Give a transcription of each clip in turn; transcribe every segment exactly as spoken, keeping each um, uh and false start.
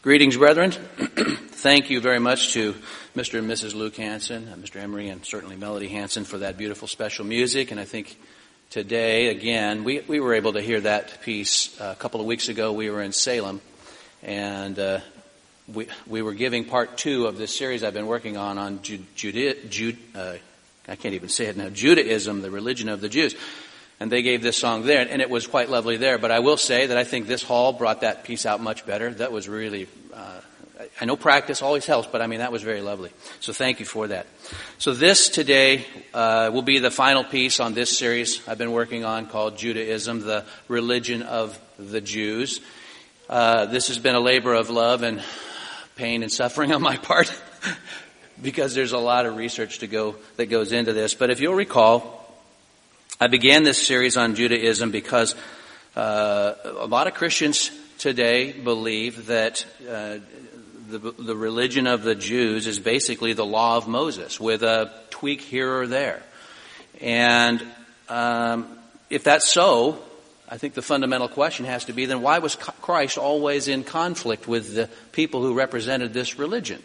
Greetings, brethren. Thank you very much to Mister and Missus Luke Hansen, uh, Mister Emery, and certainly Melody Hansen for that beautiful special music. And I think today, again, we, we were able to hear that piece uh, a couple of weeks ago. We were in Salem, and uh, we we were giving part two of this series I've been working on on Jude, Jude, Jude uh, I can't even say it now, Judaism, the religion of the Jews. And they gave this song there, and it was quite lovely there. But I will say that I think this hall brought that piece out much better. That was really, uh, I know practice always helps, but I mean, that was very lovely. So thank you for that. So this today uh, will be the final piece on this series I've been working on called Judaism, the religion of the Jews. Uh, this has been a labor of love and pain and suffering on my part because there's a lot of research to go that goes into this. But if you'll recall, I began this series on Judaism because uh, a lot of Christians today believe that uh, the, the religion of the Jews is basically the law of Moses with a tweak here or there. And um, if that's so, I think the fundamental question has to be, then why was Christ always in conflict with the people who represented this religion?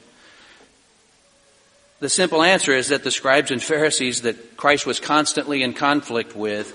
The simple answer is that the scribes and Pharisees that Christ was constantly in conflict with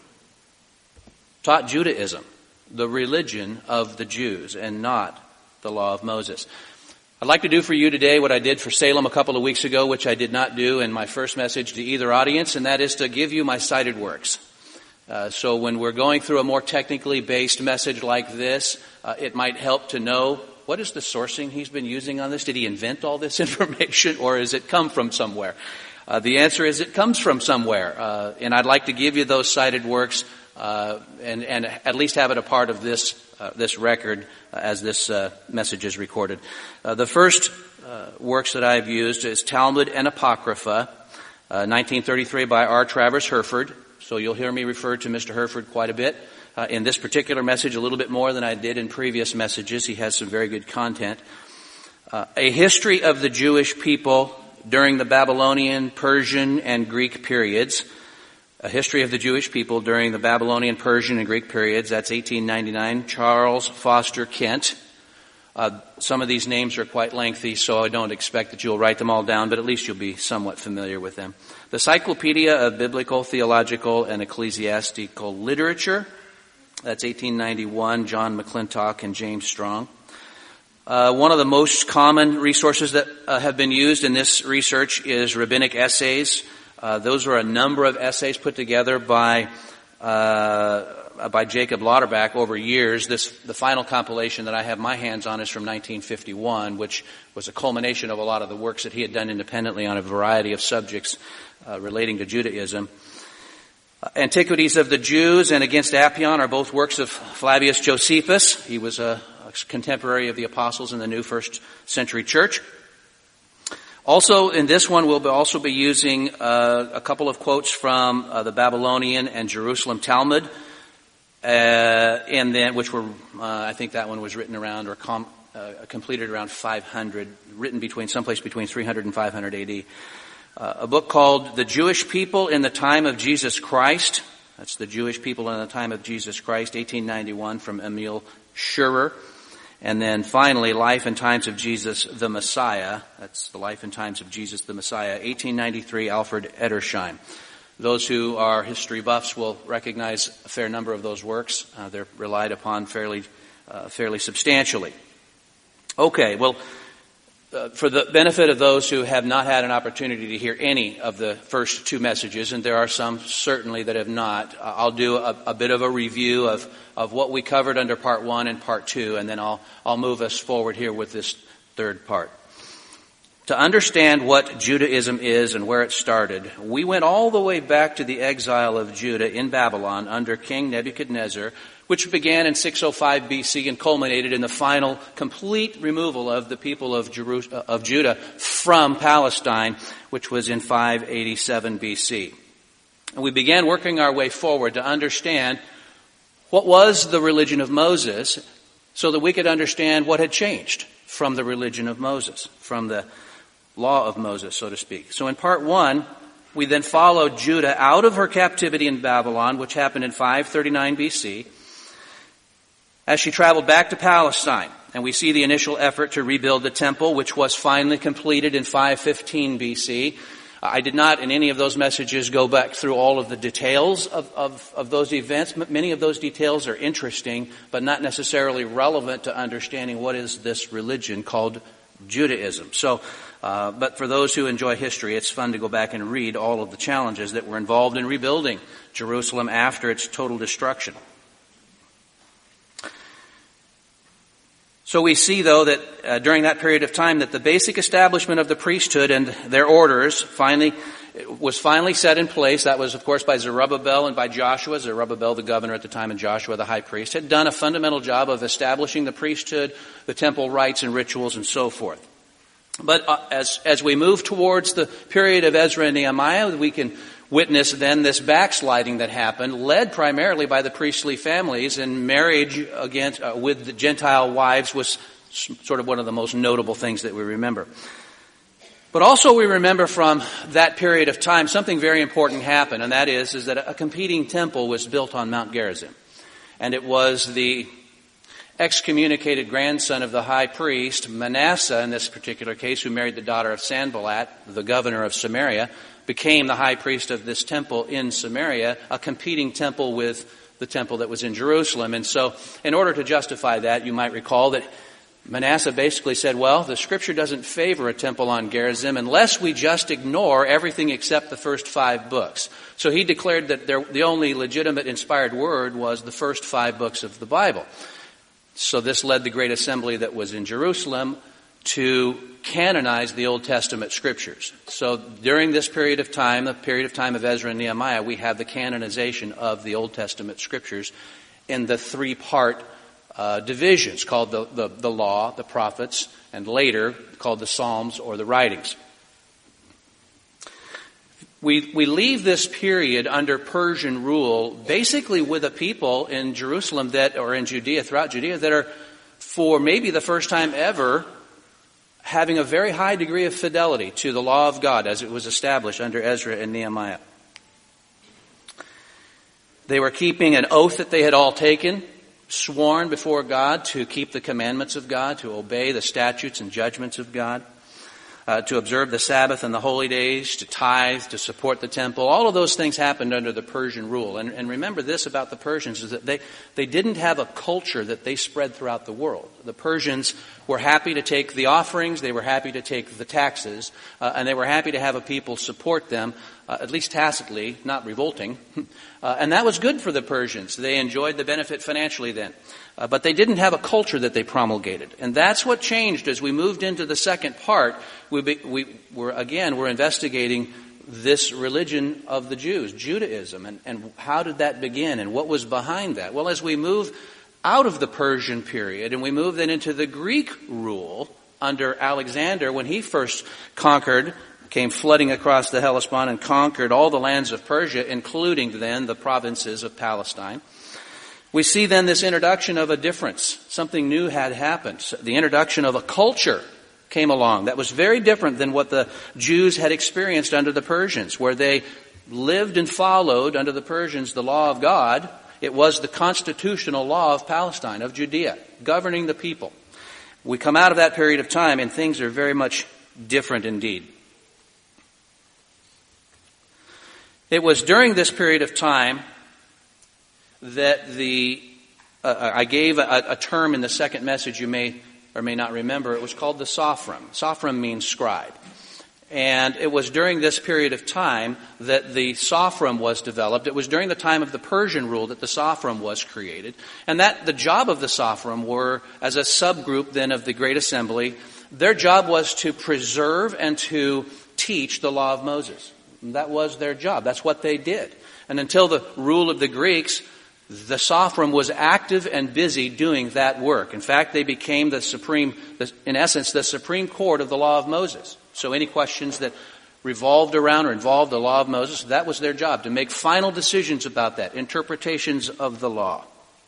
taught Judaism, the religion of the Jews, and not the law of Moses. I'd like to do for you today what I did for Salem a couple of weeks ago, which I did not do in my first message to either audience, and that is to give you my cited works. Uh, so when we're going through a more technically based message like this, uh, it might help to know, what is the sourcing he's been using on this? Did he invent all this information, or has it come from somewhere? Uh, the answer is it comes from somewhere. Uh, and I'd like to give you those cited works uh, and, and at least have it a part of this uh, this record uh, as this uh, message is recorded. Uh, the first uh, works that I've used is Talmud and Apocrypha, uh, nineteen thirty-three by R. Travers Herford. So you'll hear me refer to Mister Herford quite a bit. Uh, in this particular message, a little bit more than I did in previous messages. He has some very good content. Uh, a history of the Jewish people during the Babylonian, Persian, and Greek periods. A history of the Jewish people during the Babylonian, Persian, and Greek periods. That's eighteen ninety-nine. Charles Foster Kent. Uh, some of these names are quite lengthy, so I don't expect that you'll write them all down, but at least you'll be somewhat familiar with them. The Cyclopedia of Biblical, Theological, and Ecclesiastical Literature. That's eighteen ninety-one, John McClintock and James Strong. Uh, one of the most common resources that uh, have been used in this research is rabbinic essays. Uh, those are a number of essays put together by uh, by Jacob Lauterbach over years. This the final compilation that I have my hands on is from nineteen fifty-one, which was a culmination of a lot of the works that he had done independently on a variety of subjects uh, relating to Judaism. Antiquities of the Jews and Against Apion are both works of Flavius Josephus. He was a, a contemporary of the apostles in the new first century church. Also, in this one, we'll be also be using uh, a couple of quotes from uh, the Babylonian and Jerusalem Talmud, uh, and then which were, uh, I think that one was written around or com- uh, completed around five hundred, written between someplace between three hundred and five hundred A D. Uh, a book called The Jewish People in the Time of Jesus Christ. That's The Jewish People in the Time of Jesus Christ, eighteen ninety-one, from Emil Schurer. And then finally, Life and Times of Jesus the Messiah. That's The Life and Times of Jesus the Messiah, eighteen ninety-three, Alfred Edersheim. Those who are history buffs will recognize a fair number of those works. Uh, they're relied upon fairly, uh, fairly substantially. Okay, well, Uh, for the benefit of those who have not had an opportunity to hear any of the first two messages, and there are some certainly that have not, uh, I'll do a, a bit of a review of, of what we covered under part one and part two, and then I'll, I'll move us forward here with this third part. To understand what Judaism is and where it started, we went all the way back to the exile of Judah in Babylon under King Nebuchadnezzar, which began in six oh five B C and culminated in the final complete removal of the people of, Jeru- of Judah from Palestine, which was in five eighty-seven B C. And we began working our way forward to understand what was the religion of Moses so that we could understand what had changed from the religion of Moses, from the law of Moses, so to speak. So in part one, we then followed Judah out of her captivity in Babylon, which happened in five thirty-nine B C, as she traveled back to Palestine. And we see the initial effort to rebuild the temple, which was finally completed in five fifteen B C. I did not, in any of those messages, go back through all of the details of, of, of those events. Many of those details are interesting, but not necessarily relevant to understanding what is this religion called Judaism. So, uh, but for those who enjoy history, it's fun to go back and read all of the challenges that were involved in rebuilding Jerusalem after its total destruction. So we see, though, that uh, during that period of time that the basic establishment of the priesthood and their orders finally was finally set in place. That was, of course, by Zerubbabel and by Joshua. Zerubbabel, the governor at the time, and Joshua, the high priest, had done a fundamental job of establishing the priesthood, the temple rites and rituals, and so forth. But uh, as as we move towards the period of Ezra and Nehemiah, we can witness then this backsliding that happened, led primarily by the priestly families, and marriage against uh, with the Gentile wives was sort of one of the most notable things that we remember. But also we remember from that period of time something very important happened, and that is, is that a competing temple was built on Mount Gerizim. And it was the excommunicated grandson of the high priest, Manasseh in this particular case, who married the daughter of Sanballat, the governor of Samaria, became the high priest of this temple in Samaria, a competing temple with the temple that was in Jerusalem. And so in order to justify that, you might recall that Manasseh basically said, well, the scripture doesn't favor a temple on Gerizim unless we just ignore everything except the first five books. So he declared that there, the only legitimate inspired word was the first five books of the Bible. So this led the great assembly that was in Jerusalem to canonize the Old Testament scriptures. So during this period of time, the period of time of Ezra and Nehemiah, we have the canonization of the Old Testament scriptures in the three-part uh, divisions called the, the, the law, the prophets, and later called the Psalms or the writings. We, we leave this period under Persian rule basically with a people in Jerusalem that, or in Judea, throughout Judea, that are for maybe the first time ever having a very high degree of fidelity to the law of God as it was established under Ezra and Nehemiah. They were keeping an oath that they had all taken, sworn before God to keep the commandments of God, to obey the statutes and judgments of God, uh, to observe the Sabbath and the holy days, to tithe, to support the temple. All of those things happened under the Persian rule. And, and remember this about the Persians, is that they, they didn't have a culture that they spread throughout the world. The Persians were happy to take the offerings, they were happy to take the taxes, uh, and they were happy to have a people support them, uh, at least tacitly, not revolting. uh, and that was good for the Persians. They enjoyed the benefit financially then. Uh, but they didn't have a culture that they promulgated. And that's what changed as we moved into the second part. We, be, we were, again, we're investigating this religion of the Jews, Judaism, and, and how did that begin and what was behind that? Well, as we move out of the Persian period and we move then into the Greek rule under Alexander when he first conquered, came flooding across the Hellespont and conquered all the lands of Persia, including then the provinces of Palestine. We see then this introduction of a difference. Something new had happened. The introduction of a culture came along that was very different than what the Jews had experienced under the Persians, where they lived and followed under the Persians the law of God. It was the constitutional law of Palestine, of Judea, governing the people. We come out of that period of time and things are very much different indeed. It was during this period of time that the uh, I gave a, a term in the second message you may or may not remember. It was called the Sophron. Sophron means scribe. And it was during this period of time that the Sophron was developed. It was during the time of the Persian rule that the Sophron was created. And that the job of the Sophron were, as a subgroup then of the Great Assembly, their job was to preserve and to teach the law of Moses. And that was their job. That's what they did. And until the rule of the Greeks, the Sophron was active and busy doing that work. In fact, they became the supreme, in essence, the Supreme Court of the law of Moses. So any questions that revolved around or involved the law of Moses, that was their job, to make final decisions about that, interpretations of the law.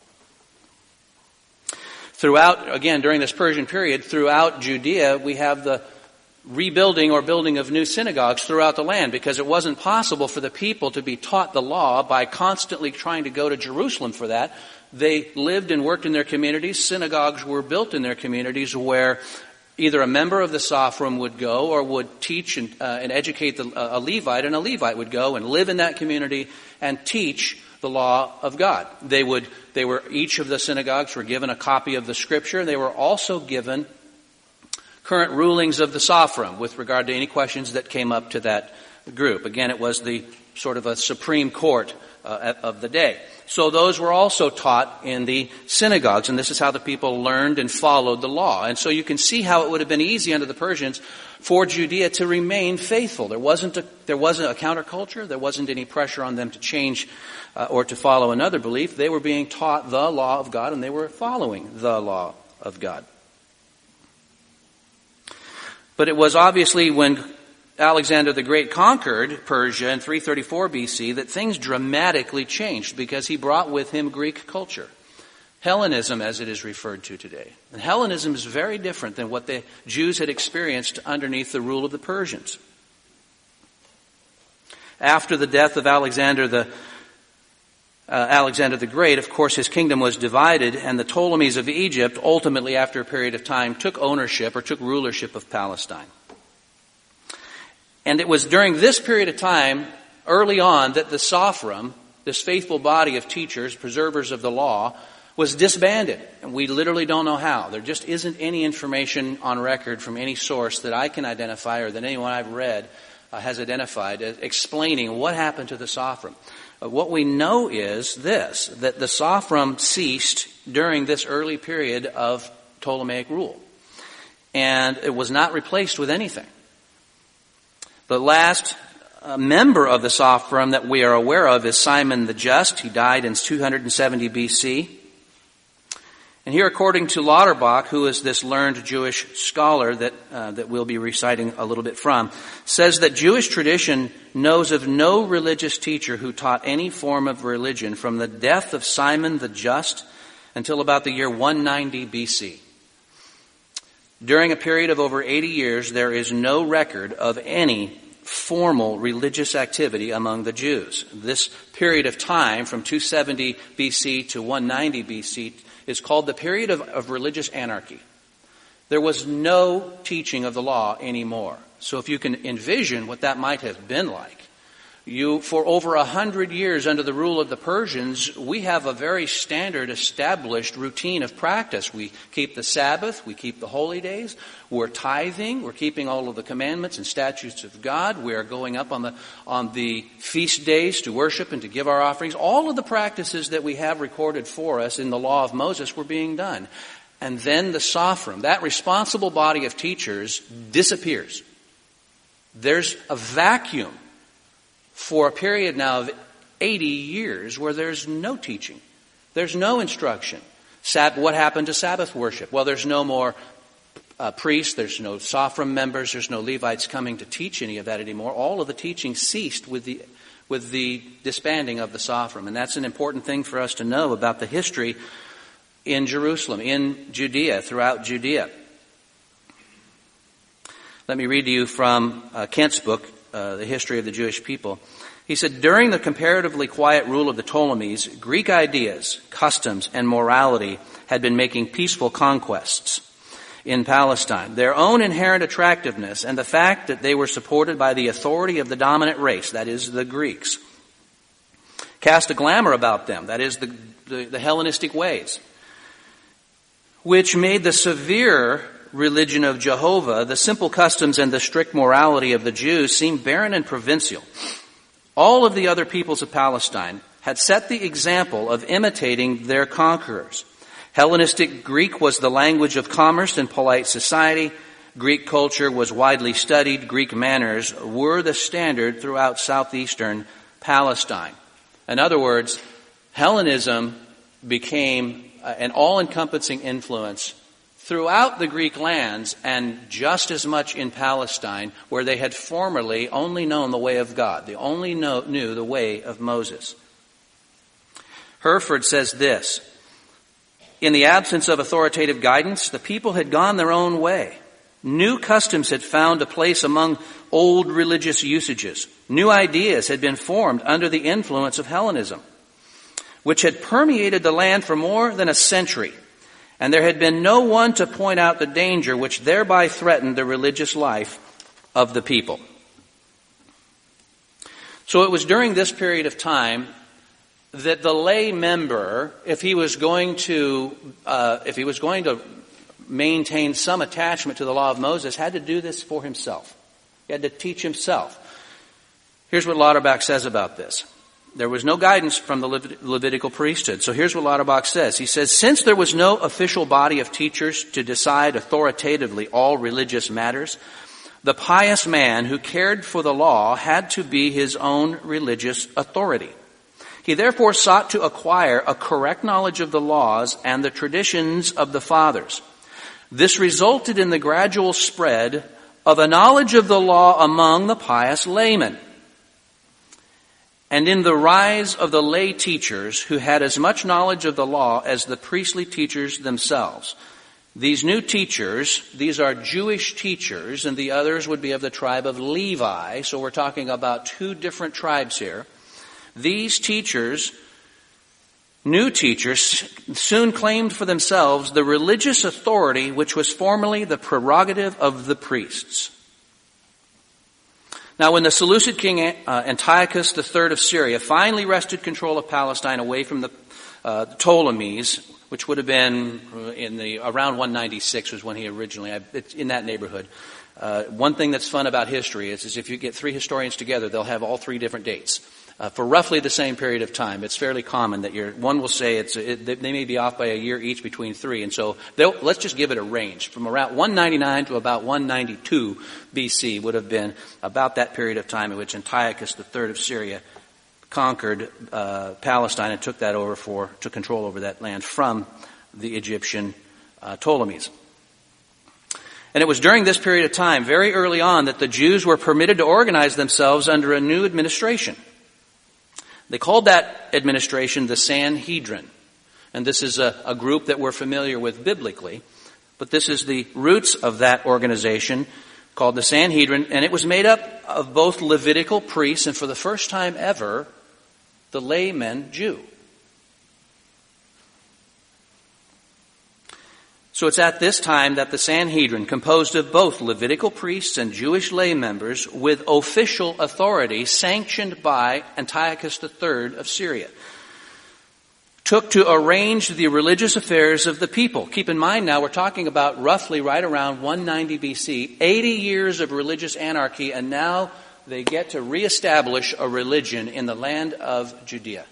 Throughout, again, during this Persian period, throughout Judea, we have the rebuilding or building of new synagogues throughout the land, because it wasn't possible for the people to be taught the law by constantly trying to go to Jerusalem for that. They lived and worked in their communities. Synagogues were built in their communities where either a member of the Sophrim would go or would teach and, uh, and educate the, uh, a Levite, and a Levite would go and live in that community and teach the law of God. They would, they were, each of the synagogues were given a copy of the Scripture. They were also given current rulings of the Sophrim with regard to any questions that came up to that group. Again, it was the sort of a Supreme Court uh, of the day. So those were also taught in the synagogues, and this is how the people learned and followed the law. And so you can see how it would have been easy under the Persians for Judea to remain faithful. There wasn't a, there wasn't a counterculture. There wasn't any pressure on them to change uh, or to follow another belief. They were being taught the law of God, and they were following the law of God. But it was obviously when Alexander the Great conquered Persia in three thirty-four B C that things dramatically changed, because he brought with him Greek culture. Hellenism, as it is referred to today. And Hellenism is very different than what the Jews had experienced underneath the rule of the Persians. After the death of Alexander the uh, Alexander the Great, of course, his kingdom was divided, and the Ptolemies of Egypt ultimately, after a period of time, took ownership or took rulership of Palestine. And it was during this period of time, early on, that the Sophrim, this faithful body of teachers, preservers of the law, was disbanded. And we literally don't know how. There just isn't any information on record from any source that I can identify or that anyone I've read uh, has identified as explaining what happened to the Sophrim. Uh, what we know is this, that the Sophrim ceased during this early period of Ptolemaic rule. And it was not replaced with anything. The last uh, member of the Sophrim that we are aware of is Simon the Just. He died in two seventy B C. And here, according to Lauterbach, who is this learned Jewish scholar that uh, that we'll be reciting a little bit from, says that Jewish tradition knows of no religious teacher who taught any form of religion from the death of Simon the Just until about the year one ninety B C. During a period of over eighty years, there is no record of any formal religious activity among the Jews. This period of time, from two seventy B C to one ninety B C, is called the period of, of religious anarchy. There was no teaching of the law anymore. So if you can envision what that might have been like, You, for over a hundred years under the rule of the Persians, we have a very standard established routine of practice. We keep the Sabbath, we keep the holy days, we're tithing, we're keeping all of the commandments and statutes of God, we are going up on the, on the feast days to worship and to give our offerings. All of the practices that we have recorded for us in the law of Moses were being done. And then the Sophrim, that responsible body of teachers, disappears. There's a vacuum for a period now of eighty years where there's no teaching. There's no instruction. Sab- what happened to Sabbath worship? Well, there's no more uh, priests, there's no Sophrim members, there's no Levites coming to teach any of that anymore. All of the teaching ceased with the with the disbanding of the Sophrim. And that's an important thing for us to know about the history in Jerusalem, in Judea, throughout Judea. Let me read to you from uh, Kent's book, Uh, the history of the Jewish people. He said, during the comparatively quiet rule of the Ptolemies, Greek ideas, customs, and morality had been making peaceful conquests in Palestine. Their own inherent attractiveness and the fact that they were supported by the authority of the dominant race, that is, the Greeks, cast a glamour about them, that is, the, the, the Hellenistic ways, which made the severe religion of Jehovah, the simple customs and the strict morality of the Jews seem barren and provincial. All of the other peoples of Palestine had set the example of imitating their conquerors. Hellenistic Greek was the language of commerce and polite society. Greek culture was widely studied. Greek manners were the standard throughout southeastern Palestine. In other words, Hellenism became an all-encompassing influence throughout the Greek lands, and just as much in Palestine, where they had formerly only known the way of God. They only know, knew the way of Moses. Herford says this, in the absence of authoritative guidance, the people had gone their own way. New customs had found a place among old religious usages. New ideas had been formed under the influence of Hellenism. which had permeated the land for more than a century, and there had been no one to point out the danger which thereby threatened the religious life of the people. So it was during this period of time that the lay member, if he was going to, uh, if he was going to maintain some attachment to the law of Moses, had to do this for himself. He had to teach himself. Here's what Lauterbach says about this. There was no guidance from the Levit- Levitical priesthood. So here's what Lauterbach says. He says, since there was no official body of teachers to decide authoritatively all religious matters, the pious man who cared for the law had to be his own religious authority. He therefore sought to acquire a correct knowledge of the laws and the traditions of the fathers. This resulted in the gradual spread of a knowledge of the law among the pious laymen, and in the rise of the lay teachers who had as much knowledge of the law as the priestly teachers themselves. These new teachers, these are Jewish teachers, and the others would be of the tribe of Levi, so we're talking about two different tribes here. These teachers, new teachers, soon claimed for themselves the religious authority which was formerly the prerogative of the priests. Now, when the Seleucid king uh, Antiochus the third of Syria finally wrested control of Palestine away from the uh, Ptolemies, which would have been in the around one ninety-six was when he originally, it's in that neighborhood. Uh, one thing that's fun about history is, is if you get three historians together, they'll have all three different dates. Uh, for roughly the same period of time. It's fairly common that you're, one will say it's, it, they may be off by a year each between three. And so let's just give it a range. From around one ninety-nine to about one ninety-two B C would have been about that period of time in which Antiochus the third of Syria conquered uh, Palestine and took that over for, took control over that land from the Egyptian uh, Ptolemies. And it was during this period of time, very early on, that the Jews were permitted to organize themselves under a new administration. They called that administration the Sanhedrin. And this is a, a group that we're familiar with biblically. But this is the roots of that organization called the Sanhedrin. And it was made up of both Levitical priests and for the first time ever, the layman Jew. So it's at this time that the Sanhedrin, composed of both Levitical priests and Jewish lay members with official authority sanctioned by Antiochus the third of Syria, took to arrange the religious affairs of the people. Keep in mind now we're talking about roughly right around one ninety B C, eighty years of religious anarchy, and now they get to reestablish a religion in the land of Judea.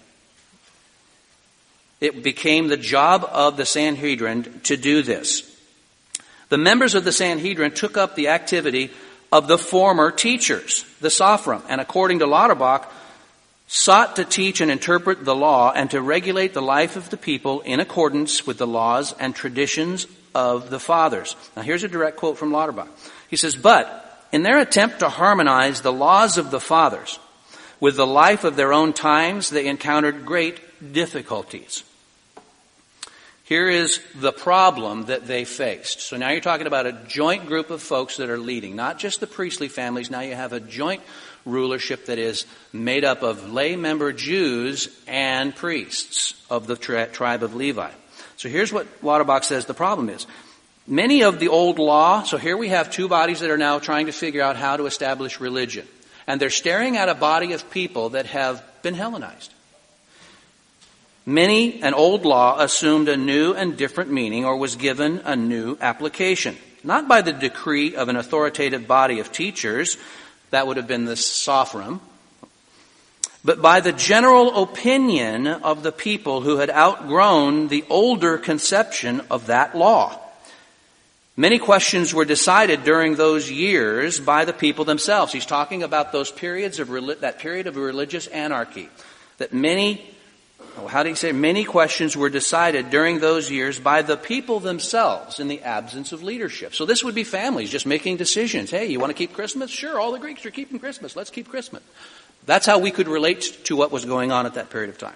It became the job of the Sanhedrin to do this. The members of the Sanhedrin took up the activity of the former teachers, the Sophrim, and according to Lauterbach, sought to teach and interpret the law and to regulate the life of the people in accordance with the laws and traditions of the fathers. Now here's a direct quote from Lauterbach. He says, but in their attempt to harmonize the laws of the fathers with the life of their own times, they encountered great difficulties. Here is the problem that they faced. So now you're talking about a joint group of folks that are leading, not just the priestly families. Now you have a joint rulership that is made up of lay member Jews and priests of the tri- tribe of Levi. So here's what Lauterbach says the problem is. Many of the old law, so here we have two bodies that are now trying to figure out how to establish religion. And they're staring at a body of people that have been Hellenized. Many, an old law assumed a new and different meaning or was given a new application. Not by the decree of an authoritative body of teachers, that would have been the Sophrim, but by the general opinion of the people who had outgrown the older conception of that law. Many questions were decided during those years by the people themselves. He's talking about those periods of that period of religious anarchy, that many How do you say? Many questions were decided during those years by the people themselves in the absence of leadership. So this would be families just making decisions. Hey, you want to keep Christmas? Sure, all the Greeks are keeping Christmas. Let's keep Christmas. That's how we could relate to what was going on at that period of time.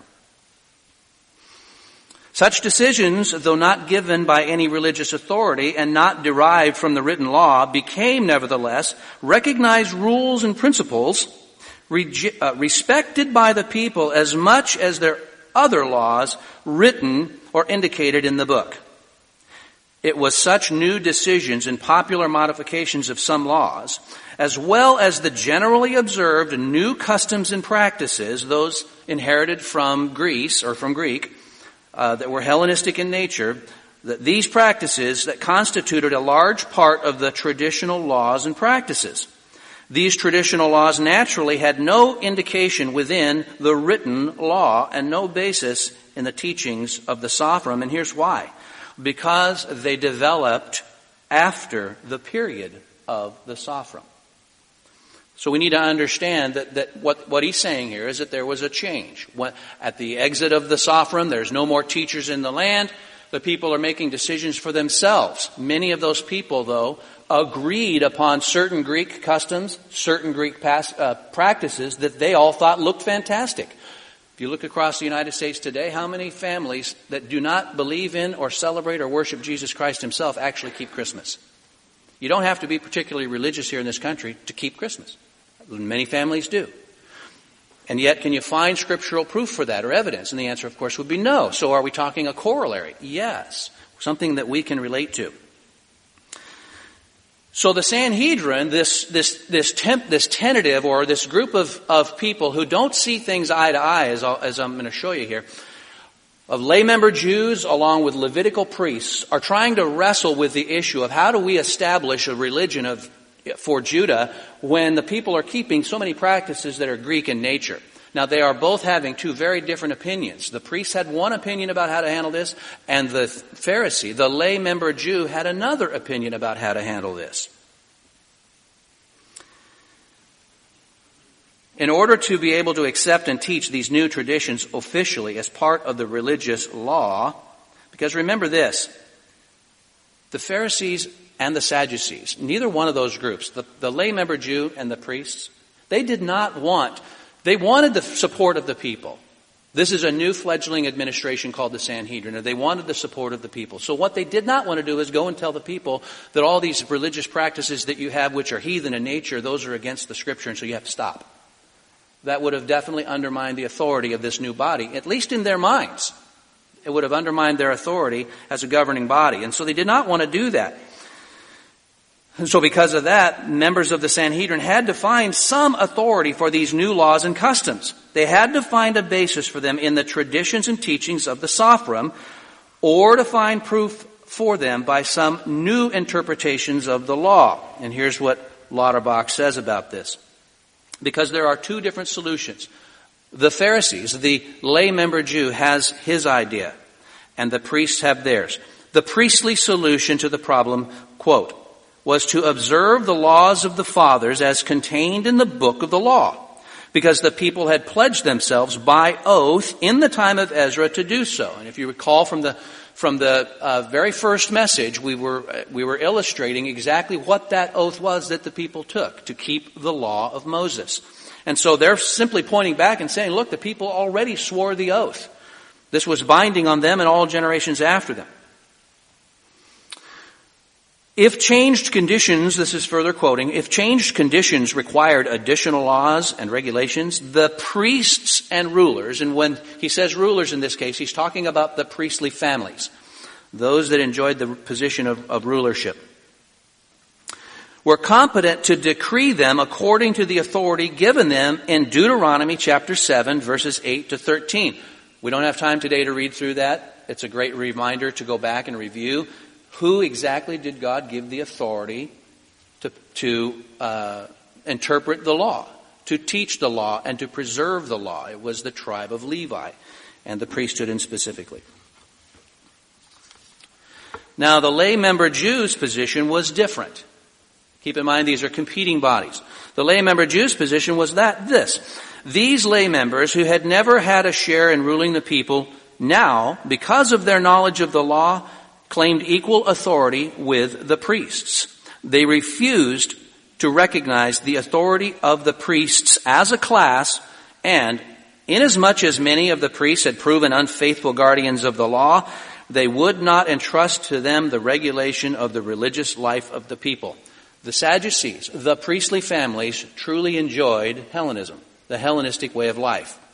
Such decisions, though not given by any religious authority and not derived from the written law, became nevertheless recognized rules and principles rege- uh, respected by the people as much as their other laws written or indicated in the book. It was such new decisions and popular modifications of some laws, as well as the generally observed new customs and practices, those inherited from Greece or from Greek, uh, that were Hellenistic in nature, that these practices that constituted a large part of the traditional laws and practices. These traditional laws naturally had no indication within the written law and no basis in the teachings of the Sophrim. And here's why. Because they developed after the period of the Sophrim. So we need to understand that, that what, what he's saying here is that there was a change. When, at the exit of the Sophrim, there's no more teachers in the land. The people are making decisions for themselves. Many of those people, though, agreed upon certain Greek customs, certain Greek past, uh, practices that they all thought looked fantastic. If you look across the United States today, how many families that do not believe in or celebrate or worship Jesus Christ himself actually keep Christmas? You don't have to be particularly religious here in this country to keep Christmas. Many families do. And yet, can you find scriptural proof for that or evidence? And the answer, of course, would be no. So are we talking a corollary? Yes. Something that we can relate to. So the Sanhedrin, this this this temp, this tentative or this group of, of people who don't see things eye to eye, as, I'll, as I'm going to show you here, of lay member Jews along with Levitical priests, are trying to wrestle with the issue of how do we establish a religion of for Judah when the people are keeping so many practices that are Greek in nature. Now, they are both having two very different opinions. The priests had one opinion about how to handle this, and the Pharisee, the lay member Jew, had another opinion about how to handle this. In order to be able to accept and teach these new traditions officially as part of the religious law, because remember this, the Pharisees and the Sadducees, neither one of those groups, the, the lay member Jew and the priests, they did not want, they wanted the support of the people. This is a new fledgling administration called the Sanhedrin, and they wanted the support of the people. So what they did not want to do is go and tell the people that all these religious practices that you have, which are heathen in nature, those are against the Scripture, and so you have to stop. That would have definitely undermined the authority of this new body, at least in their minds. It would have undermined their authority as a governing body, and so they did not want to do that. And so because of that, members of the Sanhedrin had to find some authority for these new laws and customs. They had to find a basis for them in the traditions and teachings of the Sophrim, or to find proof for them by some new interpretations of the law. And here's what Lauterbach says about this. Because there are two different solutions. The Pharisees, the lay member Jew, has his idea, and the priests have theirs. The priestly solution to the problem, quote, was to observe the laws of the fathers as contained in the book of the law, because the people had pledged themselves by oath in the time of Ezra to do so. And if you recall from the from the uh, very first message, we were we were illustrating exactly what that oath was that the people took to keep the law of Moses. And so they're simply pointing back and saying, look, the people already swore the oath. This was binding on them and all generations after them. If changed conditions, this is further quoting, if changed conditions required additional laws and regulations, the priests and rulers, and when he says rulers in this case, he's talking about the priestly families, those that enjoyed the position of, of rulership, were competent to decree them according to the authority given them in Deuteronomy chapter seven, verses eight to thirteen. We don't have time today to read through that. It's a great reminder to go back and review. Who exactly did God give the authority to, to uh, interpret the law, to teach the law, and to preserve the law? It was the tribe of Levi, and the priesthood in specifically. Now, the lay member Jews' position was different. Keep in mind, these are competing bodies. The lay member Jews' position was that this. These lay members who had never had a share in ruling the people now, because of their knowledge of the law, claimed equal authority with the priests. They refused to recognize the authority of the priests as a class, and inasmuch as many of the priests had proven unfaithful guardians of the law, they would not entrust to them the regulation of the religious life of the people. The Sadducees, the priestly families, truly enjoyed Hellenism, the Hellenistic way of life.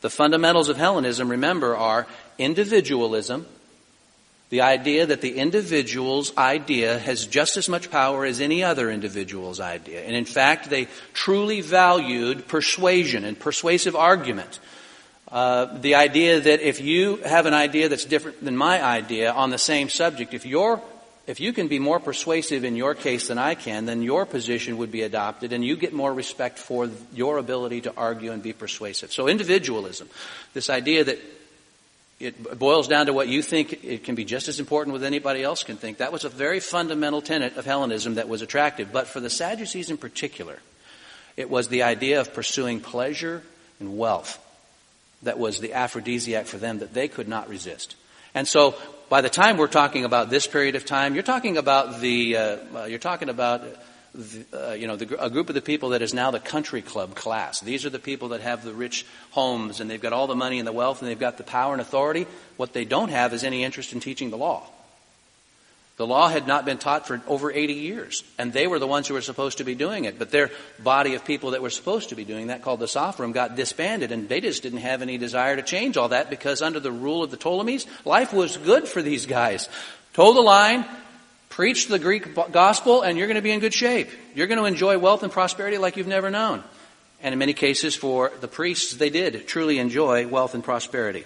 The fundamentals of Hellenism, remember, are individualism, the idea that the individual's idea has just as much power as any other individual's idea. And in fact, they truly valued persuasion and persuasive argument. Uh, the idea that if you have an idea that's different than my idea on the same subject, if you're If you can be more persuasive in your case than I can, then your position would be adopted and you get more respect for your ability to argue and be persuasive. So individualism, this idea that it boils down to what you think, it can be just as important as anybody else can think, that was a very fundamental tenet of Hellenism that was attractive. But for the Sadducees in particular, it was the idea of pursuing pleasure and wealth that was the aphrodisiac for them that they could not resist. And so by the time we're talking about this period of time, you're talking about the, uh, uh, you're talking about, the, uh, you know, the, a group of the people that is now the country club class. These are the people that have the rich homes and they've got all the money and the wealth and they've got the power and authority. What they don't have is any interest in teaching the law. The law had not been taught for over eighty years, and they were the ones who were supposed to be doing it. But their body of people that were supposed to be doing that, called the Sophron, got disbanded, and they just didn't have any desire to change all that because under the rule of the Ptolemies, life was good for these guys. Toe the line, preach the Greek gospel, and you're going to be in good shape. You're going to enjoy wealth and prosperity like you've never known. And in many cases for the priests, they did truly enjoy wealth and prosperity.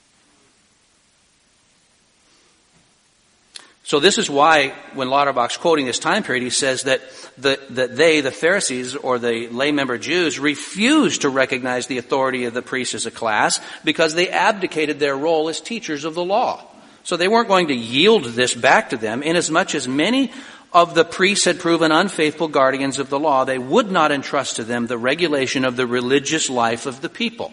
So this is why, when Lauterbach's quoting this time period, he says that the, that they, the Pharisees or the lay member Jews, refused to recognize the authority of the priests as a class because they abdicated their role as teachers of the law. So they weren't going to yield this back to them, inasmuch as many of the priests had proven unfaithful guardians of the law. They would not entrust to them the regulation of the religious life of the people.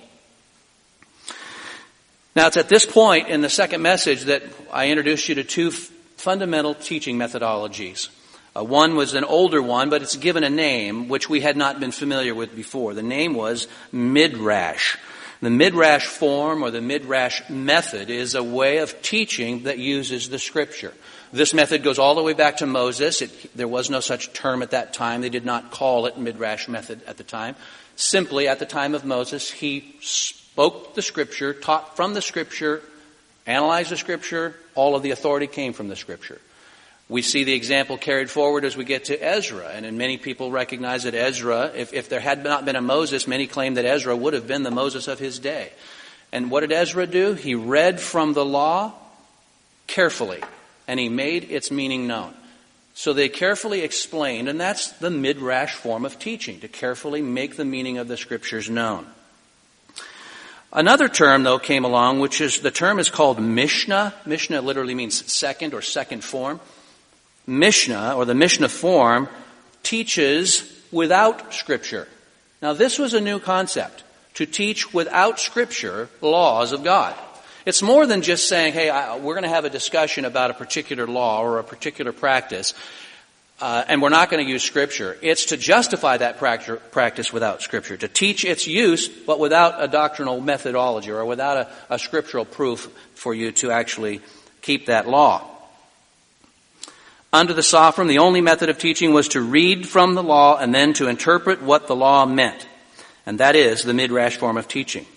Now, it's at this point in the second message that I introduced you to two fundamental teaching methodologies. Uh, one was an older one, but it's given a name which we had not been familiar with before. The name was Midrash. The Midrash form or the Midrash method is a way of teaching that uses the Scripture. This method goes all the way back to Moses. It, there was no such term at that time. They did not call it Midrash method at the time. Simply, at the time of Moses, he spoke the Scripture, taught from the Scripture, analyzed the Scripture. All of the authority came from the Scripture. We see the example carried forward as we get to Ezra. And many people recognize that Ezra, if, if there had not been a Moses, many claim that Ezra would have been the Moses of his day. And what did Ezra do? He read from the law carefully, and he made its meaning known. So they carefully explained, and that's the Midrash form of teaching, to carefully make the meaning of the Scriptures known. Another term, though, came along, which is, the term is called Mishnah. Mishnah literally means second or second form. Mishnah, or the Mishnah form, teaches without Scripture. Now, this was a new concept, to teach without Scripture laws of God. It's more than just saying, hey, I, we're going to have a discussion about a particular law or a particular practice, uh, and we're not going to use Scripture. It's to justify that practice without Scripture, to teach its use, but without a doctrinal methodology or without a, a scriptural proof for you to actually keep that law. Under the Sophron, the only method of teaching was to read from the law and then to interpret what the law meant. And that is the Midrash form of teaching.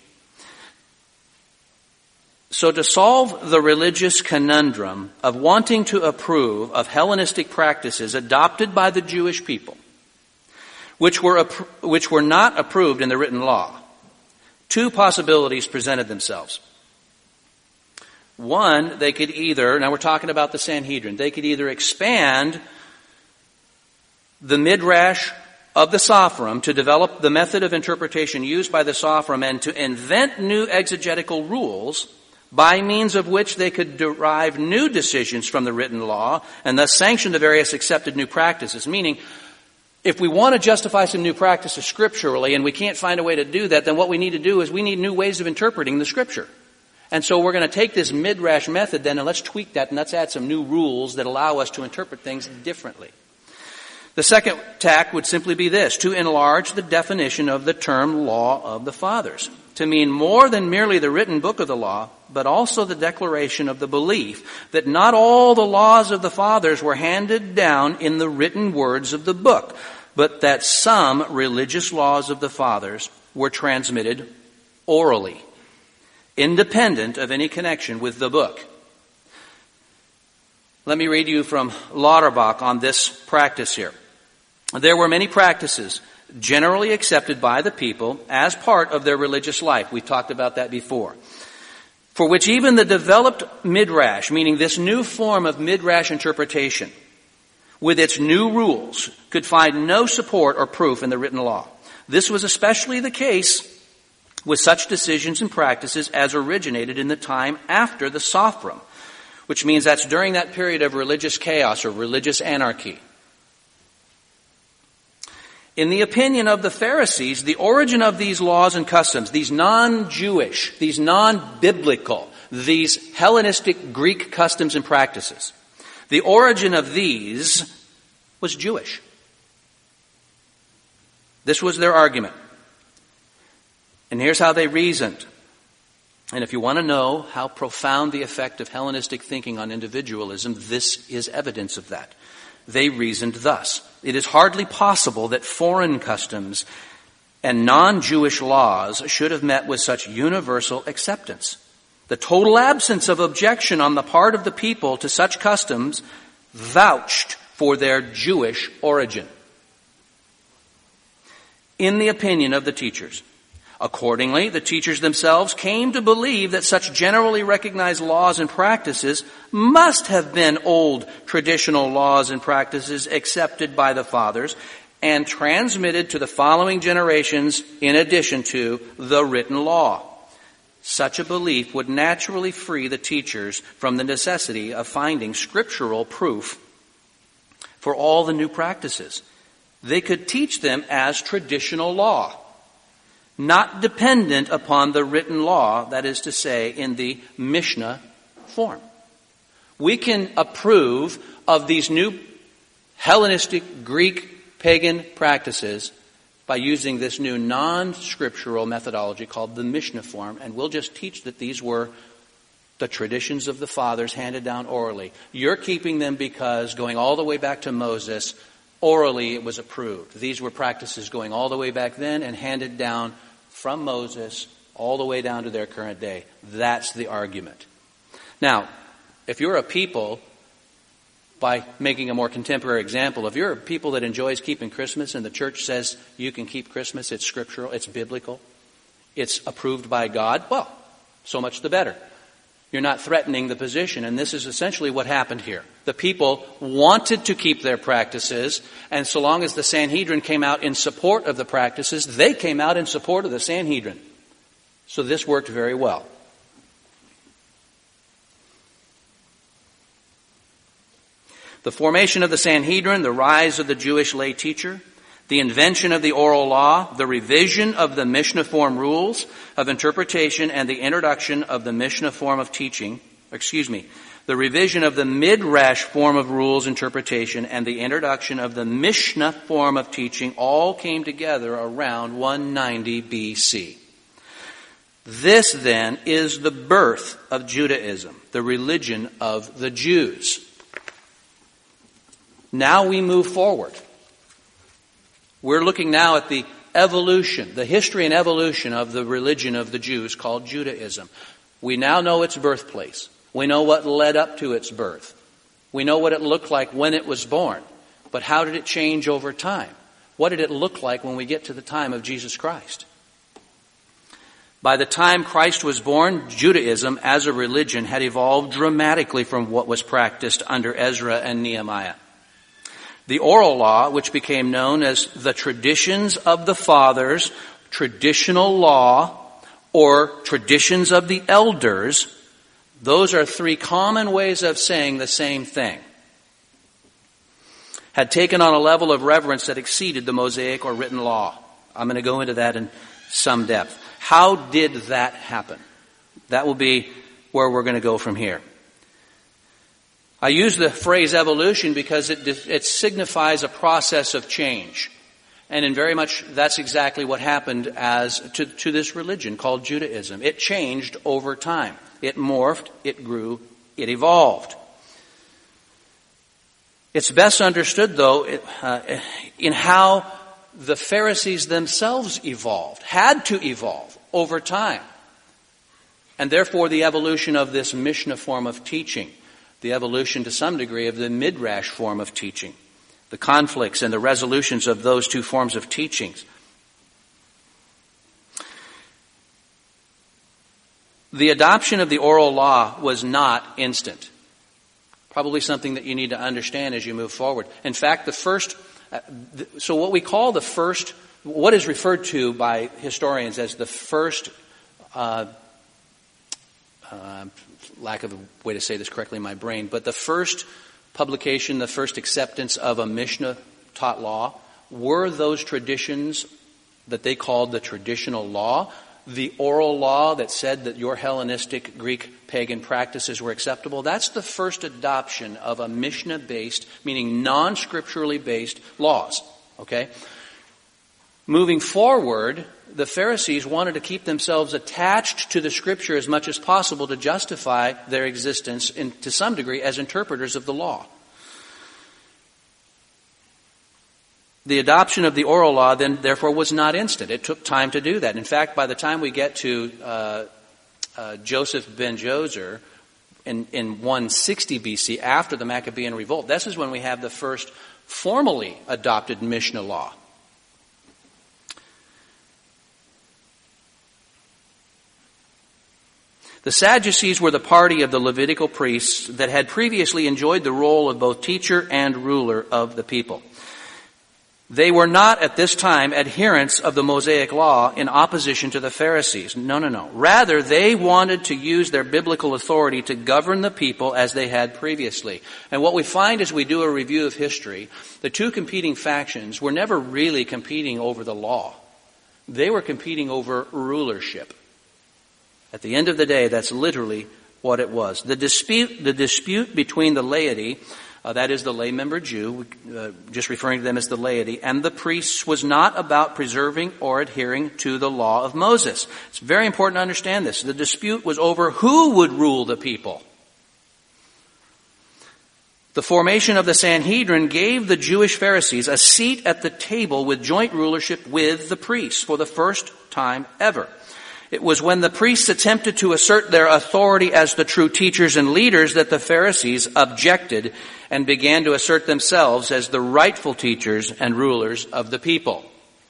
So to solve the religious conundrum of wanting to approve of Hellenistic practices adopted by the Jewish people, which were which were not approved in the written law, two possibilities presented themselves. One, they could either, now we're talking about the Sanhedrin, they could either expand the Midrash of the Sophron to develop the method of interpretation used by the Sophron and to invent new exegetical rules by means of which they could derive new decisions from the written law and thus sanction the various accepted new practices. Meaning, if we want to justify some new practices scripturally and we can't find a way to do that, then what we need to do is we need new ways of interpreting the Scripture. And so we're going to take this Midrash method then and let's tweak that and let's add some new rules that allow us to interpret things differently. The second tack would simply be this, to enlarge the definition of the term law of the fathers, to mean more than merely the written book of the law, but also the declaration of the belief that not all the laws of the fathers were handed down in the written words of the book, but that some religious laws of the fathers were transmitted orally. independent of any connection with the book. Let me read you from Lauterbach on this practice here. There were many practices generally accepted by the people as part of their religious life. We've talked about that before. For which even the developed midrash, meaning this new form of midrash interpretation, with its new rules, could find no support or proof in the written law. This was especially the case with such decisions and practices as originated in the time after the Sophron, which means that's during that period of religious chaos or religious anarchy. In the opinion of the Pharisees, the origin of these laws and customs, these non-Jewish, these non-biblical, these Hellenistic Greek customs and practices, the origin of these was Jewish. This was their argument. And here's how they reasoned. And if you want to know how profound the effect of Hellenistic thinking on individualism, this is evidence of that. They reasoned thus. It is hardly possible that foreign customs and non-Jewish laws should have met with such universal acceptance. The total absence of objection on the part of the people to such customs vouched for their Jewish origin. In the opinion of the teachers, accordingly, the teachers themselves came to believe that such generally recognized laws and practices must have been old traditional laws and practices accepted by the fathers and transmitted to the following generations in addition to the written law. Such a belief would naturally free the teachers from the necessity of finding scriptural proof for all the new practices. They could teach them as traditional law, not dependent upon the written law, that is to say, in the Mishnah form. We can approve of these new Hellenistic, Greek, pagan practices by using this new non-scriptural methodology called the Mishnah form, and we'll just teach that these were the traditions of the fathers handed down orally. You're keeping them because going all the way back to Moses, orally it was approved. These were practices going all the way back then and handed down from Moses all the way down to their current day. That's the argument. Now, if you're a people, by making a more contemporary example, if you're a people that enjoys keeping Christmas and the church says you can keep Christmas, it's scriptural, it's biblical, it's approved by God, well, so much the better. You're not threatening the position, and this is essentially what happened here. The people wanted to keep their practices, and so long as the Sanhedrin came out in support of the practices, they came out in support of the Sanhedrin. So this worked very well. The formation of the Sanhedrin, the rise of the Jewish lay teacher, the invention of the oral law, the revision of the Mishnah form rules of interpretation, and the introduction of the Mishnah form of teaching, excuse me, the revision of the Midrash form of rules interpretation, and the introduction of the Mishnah form of teaching all came together around one ninety B C. This then is the birth of Judaism, the religion of the Jews. Now we move forward. We're looking now at the evolution, the history and evolution of the religion of the Jews called Judaism. We now know its birthplace. We know what led up to its birth. We know what it looked like when it was born. But how did it change over time? What did it look like when we get to the time of Jesus Christ? By the time Christ was born, Judaism as a religion had evolved dramatically from what was practiced under Ezra and Nehemiah. The oral law, which became known as the traditions of the fathers, traditional law, or traditions of the elders, those are three common ways of saying the same thing, had taken on a level of reverence that exceeded the Mosaic or written law. I'm going to go into that in some depth. How did that happen? That will be where we're going to go from here. I use the phrase evolution because it, it signifies a process of change. And in very much, that's exactly what happened as to, to this religion called Judaism. It changed over time. It morphed, it grew, it evolved. It's best understood, though, uh, in how the Pharisees themselves evolved, had to evolve over time. and therefore the evolution of this Mishnah form of teaching, the evolution to some degree of the Midrash form of teaching, the conflicts and the resolutions of those two forms of teachings. The adoption of the oral law was not instant. Probably something that you need to understand as you move forward. In fact, the first, so what we call the first, what is referred to by historians as the first, uh, uh, lack of a way to say this correctly in my brain, but the first publication, the first acceptance of a Mishnah taught law were those traditions that they called the traditional law. The oral law that said that your Hellenistic Greek pagan practices were acceptable. That's the first adoption of a Mishnah-based, meaning non-scripturally based laws. Okay? Moving forward, the Pharisees wanted to keep themselves attached to the Scripture as much as possible to justify their existence in, to some degree as interpreters of the law. The adoption of the oral law then, therefore, was not instant. It took time to do that. In fact, by the time we get to uh, uh, Joseph ben Jozer in, in one sixty B C, after the Maccabean revolt, this is when we have the first formally adopted Mishnah law. The Sadducees were the party of the Levitical priests that had previously enjoyed the role of both teacher and ruler of the people. They were not at this time adherents of the Mosaic law in opposition to the Pharisees. No, no, no. Rather, they wanted to use their biblical authority to govern the people as they had previously. And what we find as we do a review of history, the two competing factions were never really competing over the law. They were competing over rulership. At the end of the day, that's literally what it was. The dispute, the dispute between the laity, Uh, that is the lay member Jew, uh, just referring to them as the laity, and the priests was not about preserving or adhering to the law of Moses. It's very important to understand this. The dispute was over who would rule the people. The formation of the Sanhedrin gave the Jewish Pharisees a seat at the table with joint rulership with the priests for the first time ever. It was when the priests attempted to assert their authority as the true teachers and leaders that the Pharisees objected and began to assert themselves as the rightful teachers and rulers of the people.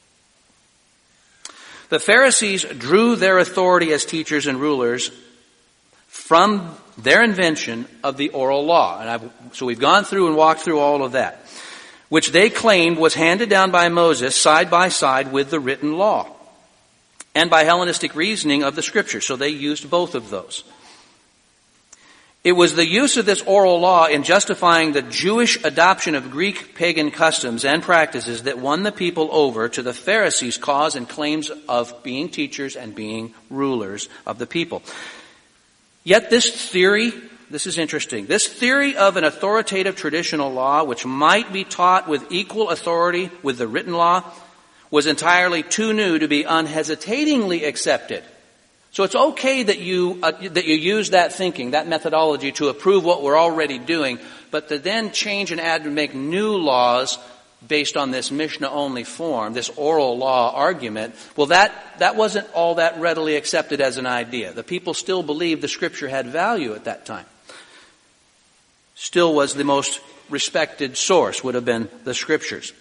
The Pharisees drew their authority as teachers and rulers from their invention of the oral law. And I've, so we've gone through and walked through all of that, which they claimed was handed down by Moses side by side with the written law, and by Hellenistic reasoning of the Scripture. So they used both of those. It was the use of this oral law in justifying the Jewish adoption of Greek pagan customs and practices that won the people over to the Pharisees' cause and claims of being teachers and being rulers of the people. Yet this theory, this is interesting, this theory of an authoritative traditional law which might be taught with equal authority with the written law was entirely too new to be unhesitatingly accepted. So it's okay that you uh, that you use that thinking, that methodology to approve what we're already doing, but to then change and add and make new laws based on this Mishnah-only form, this oral law argument, well, that, that wasn't all that readily accepted as an idea. The people still believed the Scripture had value at that time. Still was the most respected source, would have been the Scriptures.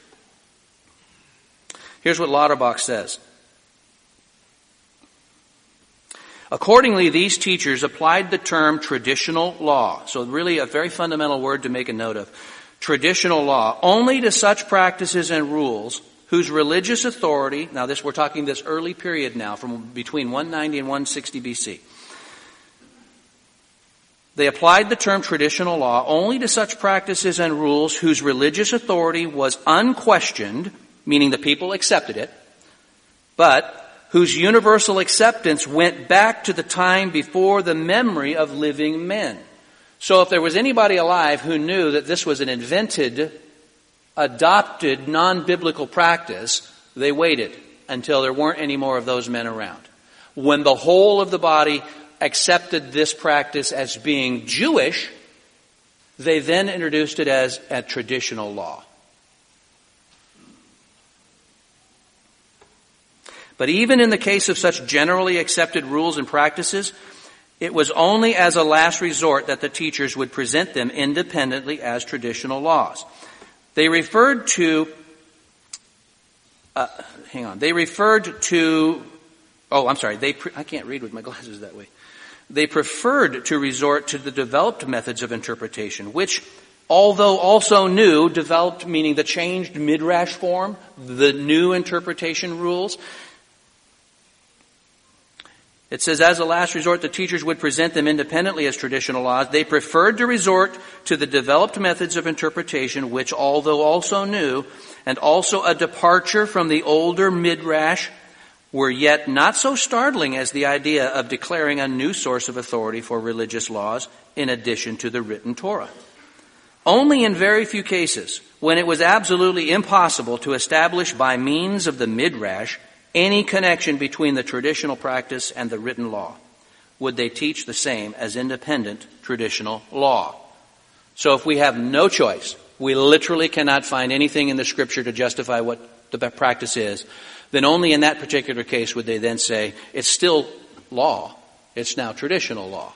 Here's what Lauterbach says. Accordingly, these teachers applied the term traditional law. So really a very fundamental word to make a note of. Traditional law. Only to such practices and rules whose religious authority, now this, we're talking this early period now, from between one ninety and one sixty B C. They applied the term traditional law only to such practices and rules whose religious authority was unquestioned, meaning the people accepted it, but whose universal acceptance went back to the time before the memory of living men. So if there was anybody alive who knew that this was an invented, adopted, non-biblical practice, they waited until there weren't any more of those men around. When the whole of the body accepted this practice as being Jewish, they then introduced it as a traditional law. But even in the case of such generally accepted rules and practices, It was only as a last resort that the teachers would present them independently as traditional laws. They referred to, uh, hang on, they referred to, oh, I'm sorry, they, pre- I can't read with my glasses that way. They preferred to resort to the developed methods of interpretation, which, although also new, developed meaning the changed midrash form, the new interpretation rules. It says, as a last resort, the teachers would present them independently as traditional laws. They preferred to resort to the developed methods of interpretation, which, although also new, and also a departure from the older midrash, were yet not so startling as the idea of declaring a new source of authority for religious laws in addition to the written Torah. Only in very few cases, when it was absolutely impossible to establish by means of the midrash any connection between the traditional practice and the written law, would they teach the same as independent traditional law. So if we have no choice, we literally cannot find anything in the Scripture to justify what the practice is, then only in that particular case would they then say, it's still law, it's now traditional law.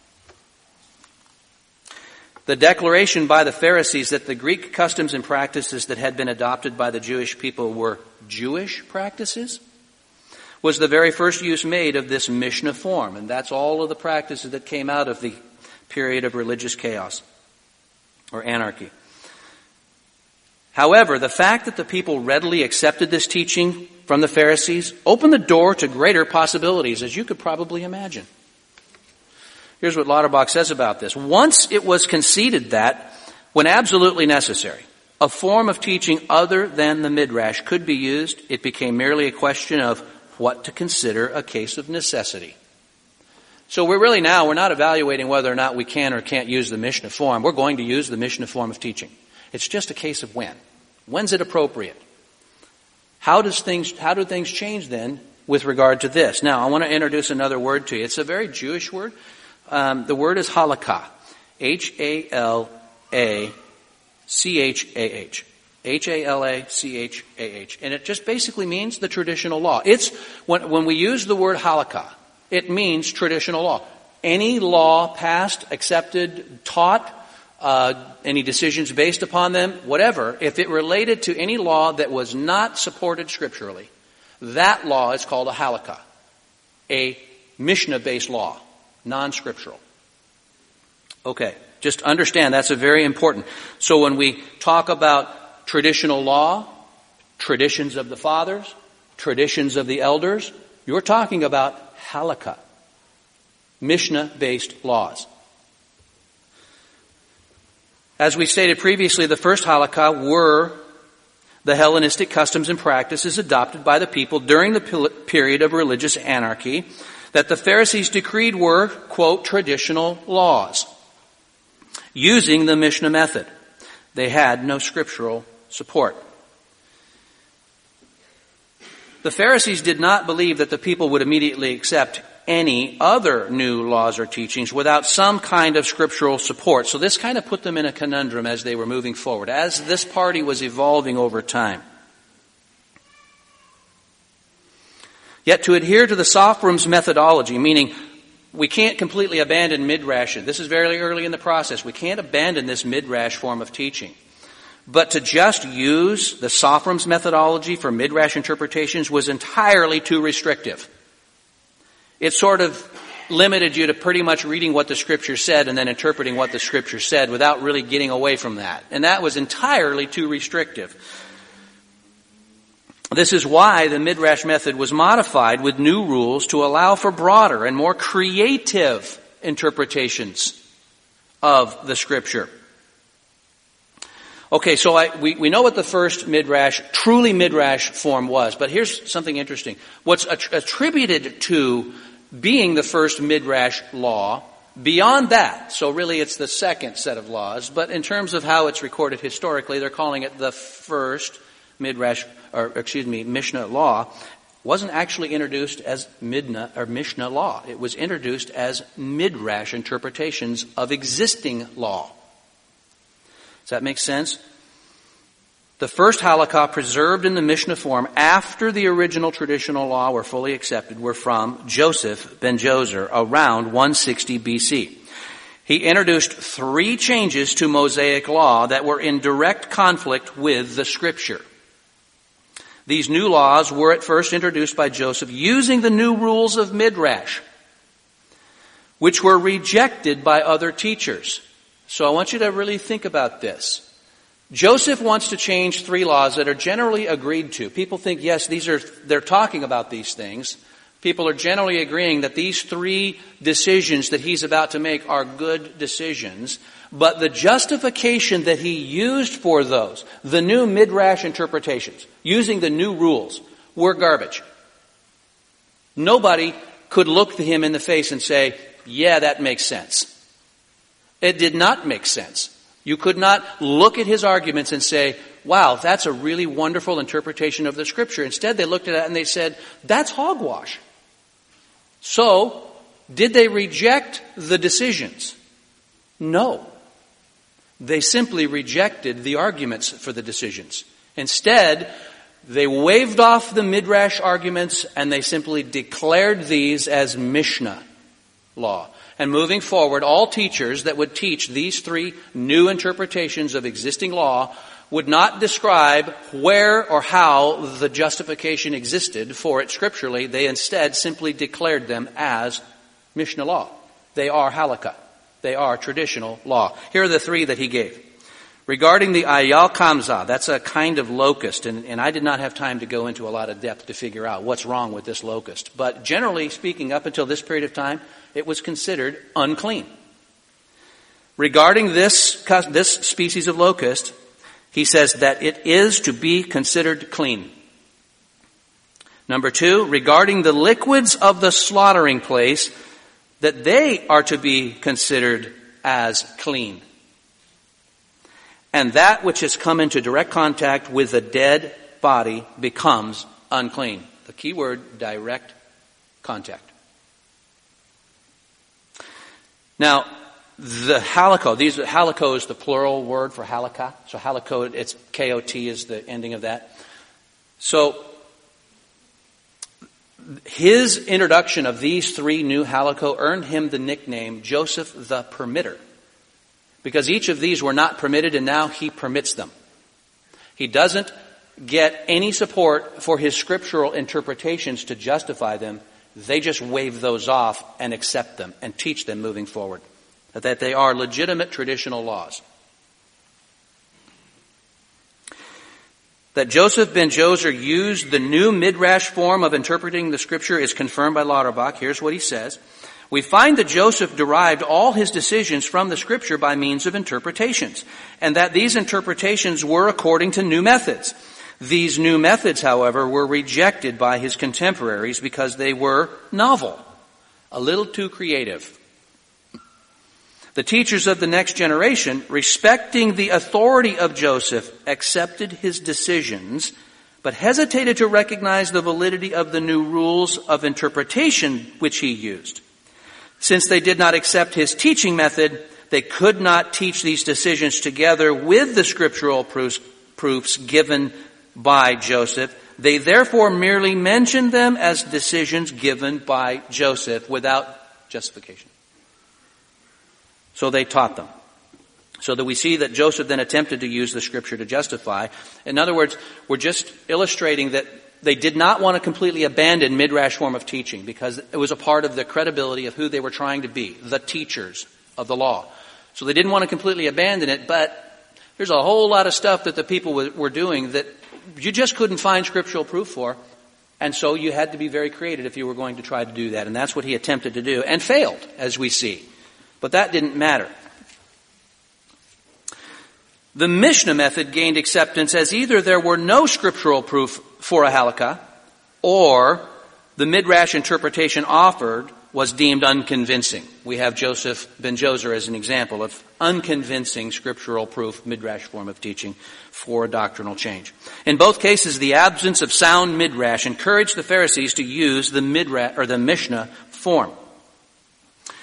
The declaration by the Pharisees that the Greek customs and practices that had been adopted by the Jewish people were Jewish practices was the very first use made of this Mishnah form. And that's all of the practices that came out of the period of religious chaos or anarchy. However, the fact that the people readily accepted this teaching from the Pharisees opened the door to greater possibilities, as you could probably imagine. Here's what Lauterbach says about this. Once it was conceded that, when absolutely necessary, a form of teaching other than the midrash could be used, it became merely a question of what to consider a case of necessity. So we're really now, we're not evaluating whether or not we can or can't use the Mishnah form. We're going to use the Mishnah form of teaching. It's just a case of when. When's it appropriate? How does things, how do things change then with regard to this? Now, I want to introduce another word to you. It's a very Jewish word. Um, the word is halakha. H A L A C H A H. H A L A C H A H. And it just basically means the traditional law. It's, when, when we use the word halakha, it means traditional law. Any law passed, accepted, taught, uh, any decisions based upon them, whatever, if it related to any law that was not supported scripturally, that law is called a halakha, a Mishnah-based law, non-scriptural. Okay, just understand that's a very important. So when we talk about traditional law, traditions of the fathers, traditions of the elders, you're talking about halakha, Mishnah-based laws. As we stated previously, the first halakha were the Hellenistic customs and practices adopted by the people during the period of religious anarchy that the Pharisees decreed were, quote, traditional laws, using the Mishnah method. They had no scriptural support. The Pharisees did not believe that the people would immediately accept any other new laws or teachings without some kind of scriptural support. So this kind of put them in a conundrum as they were moving forward, as this party was evolving over time. Yet to adhere to the Sophrum's methodology, meaning we can't completely abandon midrash. This is very early in the process. We can't abandon this midrash form of teaching. But to just use the Sophrum's methodology for midrash interpretations was entirely too restrictive. It sort of limited you to pretty much reading what the Scripture said and then interpreting what the Scripture said without really getting away from that. And that was entirely too restrictive. This is why the midrash method was modified with new rules to allow for broader and more creative interpretations of the Scripture. Okay, so I, we, we know what the first midrash, truly midrash form was, but here's something interesting. What's att- attributed to being the first midrash law, beyond that, so really it's the second set of laws, but in terms of how it's recorded historically, they're calling it the first midrash, or excuse me, Mishnah law, wasn't actually introduced as Midna or Mishnah law. It was introduced as midrash interpretations of existing law. Does that make sense? The first halakha preserved in the Mishnah form after the original traditional law were fully accepted were from Joseph ben Joser around one sixty B C. He introduced three changes to Mosaic law that were in direct conflict with the Scripture. These new laws were at first introduced by Joseph using the new rules of Midrash, which were rejected by other teachers. So I want you to really think about this. Joseph wants to change three laws that are generally agreed to. People think, yes, these are, they're talking about these things. People are generally agreeing that these three decisions that he's about to make are good decisions. But the justification that he used for those, the new Midrash interpretations, using the new rules, were garbage. Nobody could look to him in the face and say, yeah, that makes sense. It did not make sense. You could not look at his arguments and say, wow, that's a really wonderful interpretation of the Scripture. Instead, they looked at it and they said, that's hogwash. So, did they reject the decisions? No. They simply rejected the arguments for the decisions. Instead, they waved off the Midrash arguments and they simply declared these as Mishnah law. And moving forward, all teachers that would teach these three new interpretations of existing law would not describe where or how the justification existed for it scripturally. They instead simply declared them as Mishnah law. They are halakha. They are traditional law. Here are the three that he gave. Regarding the ayal kamza, that's a kind of locust, and, and I did not have time to go into a lot of depth to figure out what's wrong with this locust. But generally speaking, up until this period of time, it was considered unclean. Regarding this, this species of locust, he says that it is to be considered clean. Number two, regarding the liquids of the slaughtering place, that they are to be considered as clean. And that which has come into direct contact with the dead body becomes unclean. The key word, direct contact. Now, the halakha, these halakha is the plural word for halakha. So halakha, it's K O T is the ending of that. So his introduction of these three new halakha earned him the nickname Joseph the Permitter. Because each of these were not permitted and now he permits them. He doesn't get any support for his scriptural interpretations to justify them. They just wave those off and accept them and teach them moving forward. That they are legitimate traditional laws. That Joseph ben Joser used the new Midrash form of interpreting the Scripture is confirmed by Lauterbach. Here's what he says. We find that Joseph derived all his decisions from the Scripture by means of interpretations, and that these interpretations were according to new methods. These new methods, however, were rejected by his contemporaries because they were novel, a little too creative. The teachers of the next generation, respecting the authority of Joseph, accepted his decisions, but hesitated to recognize the validity of the new rules of interpretation which he used. Since they did not accept his teaching method, they could not teach these decisions together with the scriptural proofs, proofs given by Joseph. They therefore merely mentioned them as decisions given by Joseph without justification. So they taught them. So that we see that Joseph then attempted to use the Scripture to justify. In other words, we're just illustrating that they did not want to completely abandon Midrash form of teaching because it was a part of the credibility of who they were trying to be, the teachers of the law. So they didn't want to completely abandon it, but there's a whole lot of stuff that the people were doing that you just couldn't find scriptural proof for. And so you had to be very creative if you were going to try to do that. And that's what he attempted to do and failed, as we see. But that didn't matter. The Mishnah method gained acceptance as either there were no scriptural proof for a halakha, or the Midrash interpretation offered was deemed unconvincing. We have Joseph ben Joser as an example of unconvincing scriptural proof, Midrash form of teaching for a doctrinal change. In both cases, the absence of sound Midrash encouraged the Pharisees to use the Midrash or the Mishnah form.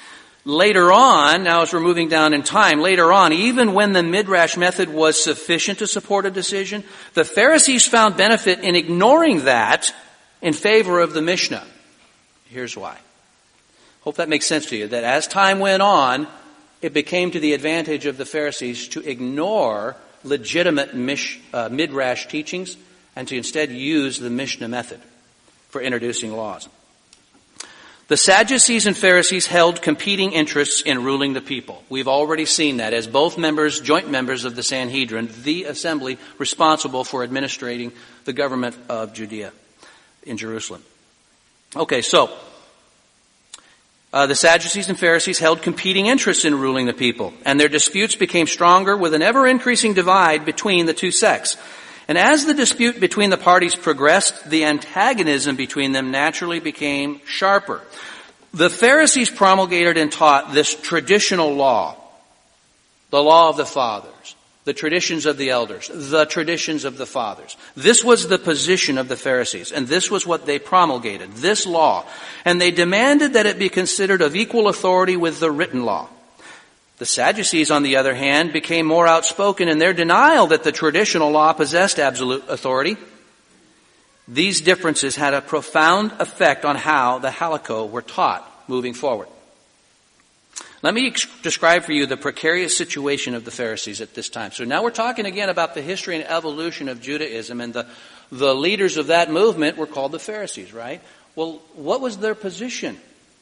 Later on, now as we're moving down in time, later on, even when the Midrash method was sufficient to support a decision, the Pharisees found benefit in ignoring that in favor of the Mishnah. Here's why. Hope that makes sense to you, that as time went on, it became to the advantage of the Pharisees to ignore legitimate mish, uh, Midrash teachings and to instead use the Mishnah method for introducing laws. The Sadducees and Pharisees held competing interests in ruling the people. We've already seen that as both members, joint members of the Sanhedrin, the assembly responsible for administrating the government of Judea in Jerusalem. Okay, so uh, the Sadducees and Pharisees held competing interests in ruling the people, and their disputes became stronger with an ever-increasing divide between the two sects. And as the dispute between the parties progressed, the antagonism between them naturally became sharper. The Pharisees promulgated and taught this traditional law, the law of the fathers, the traditions of the elders, the traditions of the fathers. This was the position of the Pharisees, and this was what they promulgated, this law. And they demanded that it be considered of equal authority with the written law. The Sadducees, on the other hand, became more outspoken in their denial that the traditional law possessed absolute authority. These differences had a profound effect on how the halakha were taught moving forward. Let me ex- describe for you the precarious situation of the Pharisees at this time. So now we're talking again about the history and evolution of Judaism, and the, the leaders of that movement were called the Pharisees, right? Well, what was their position?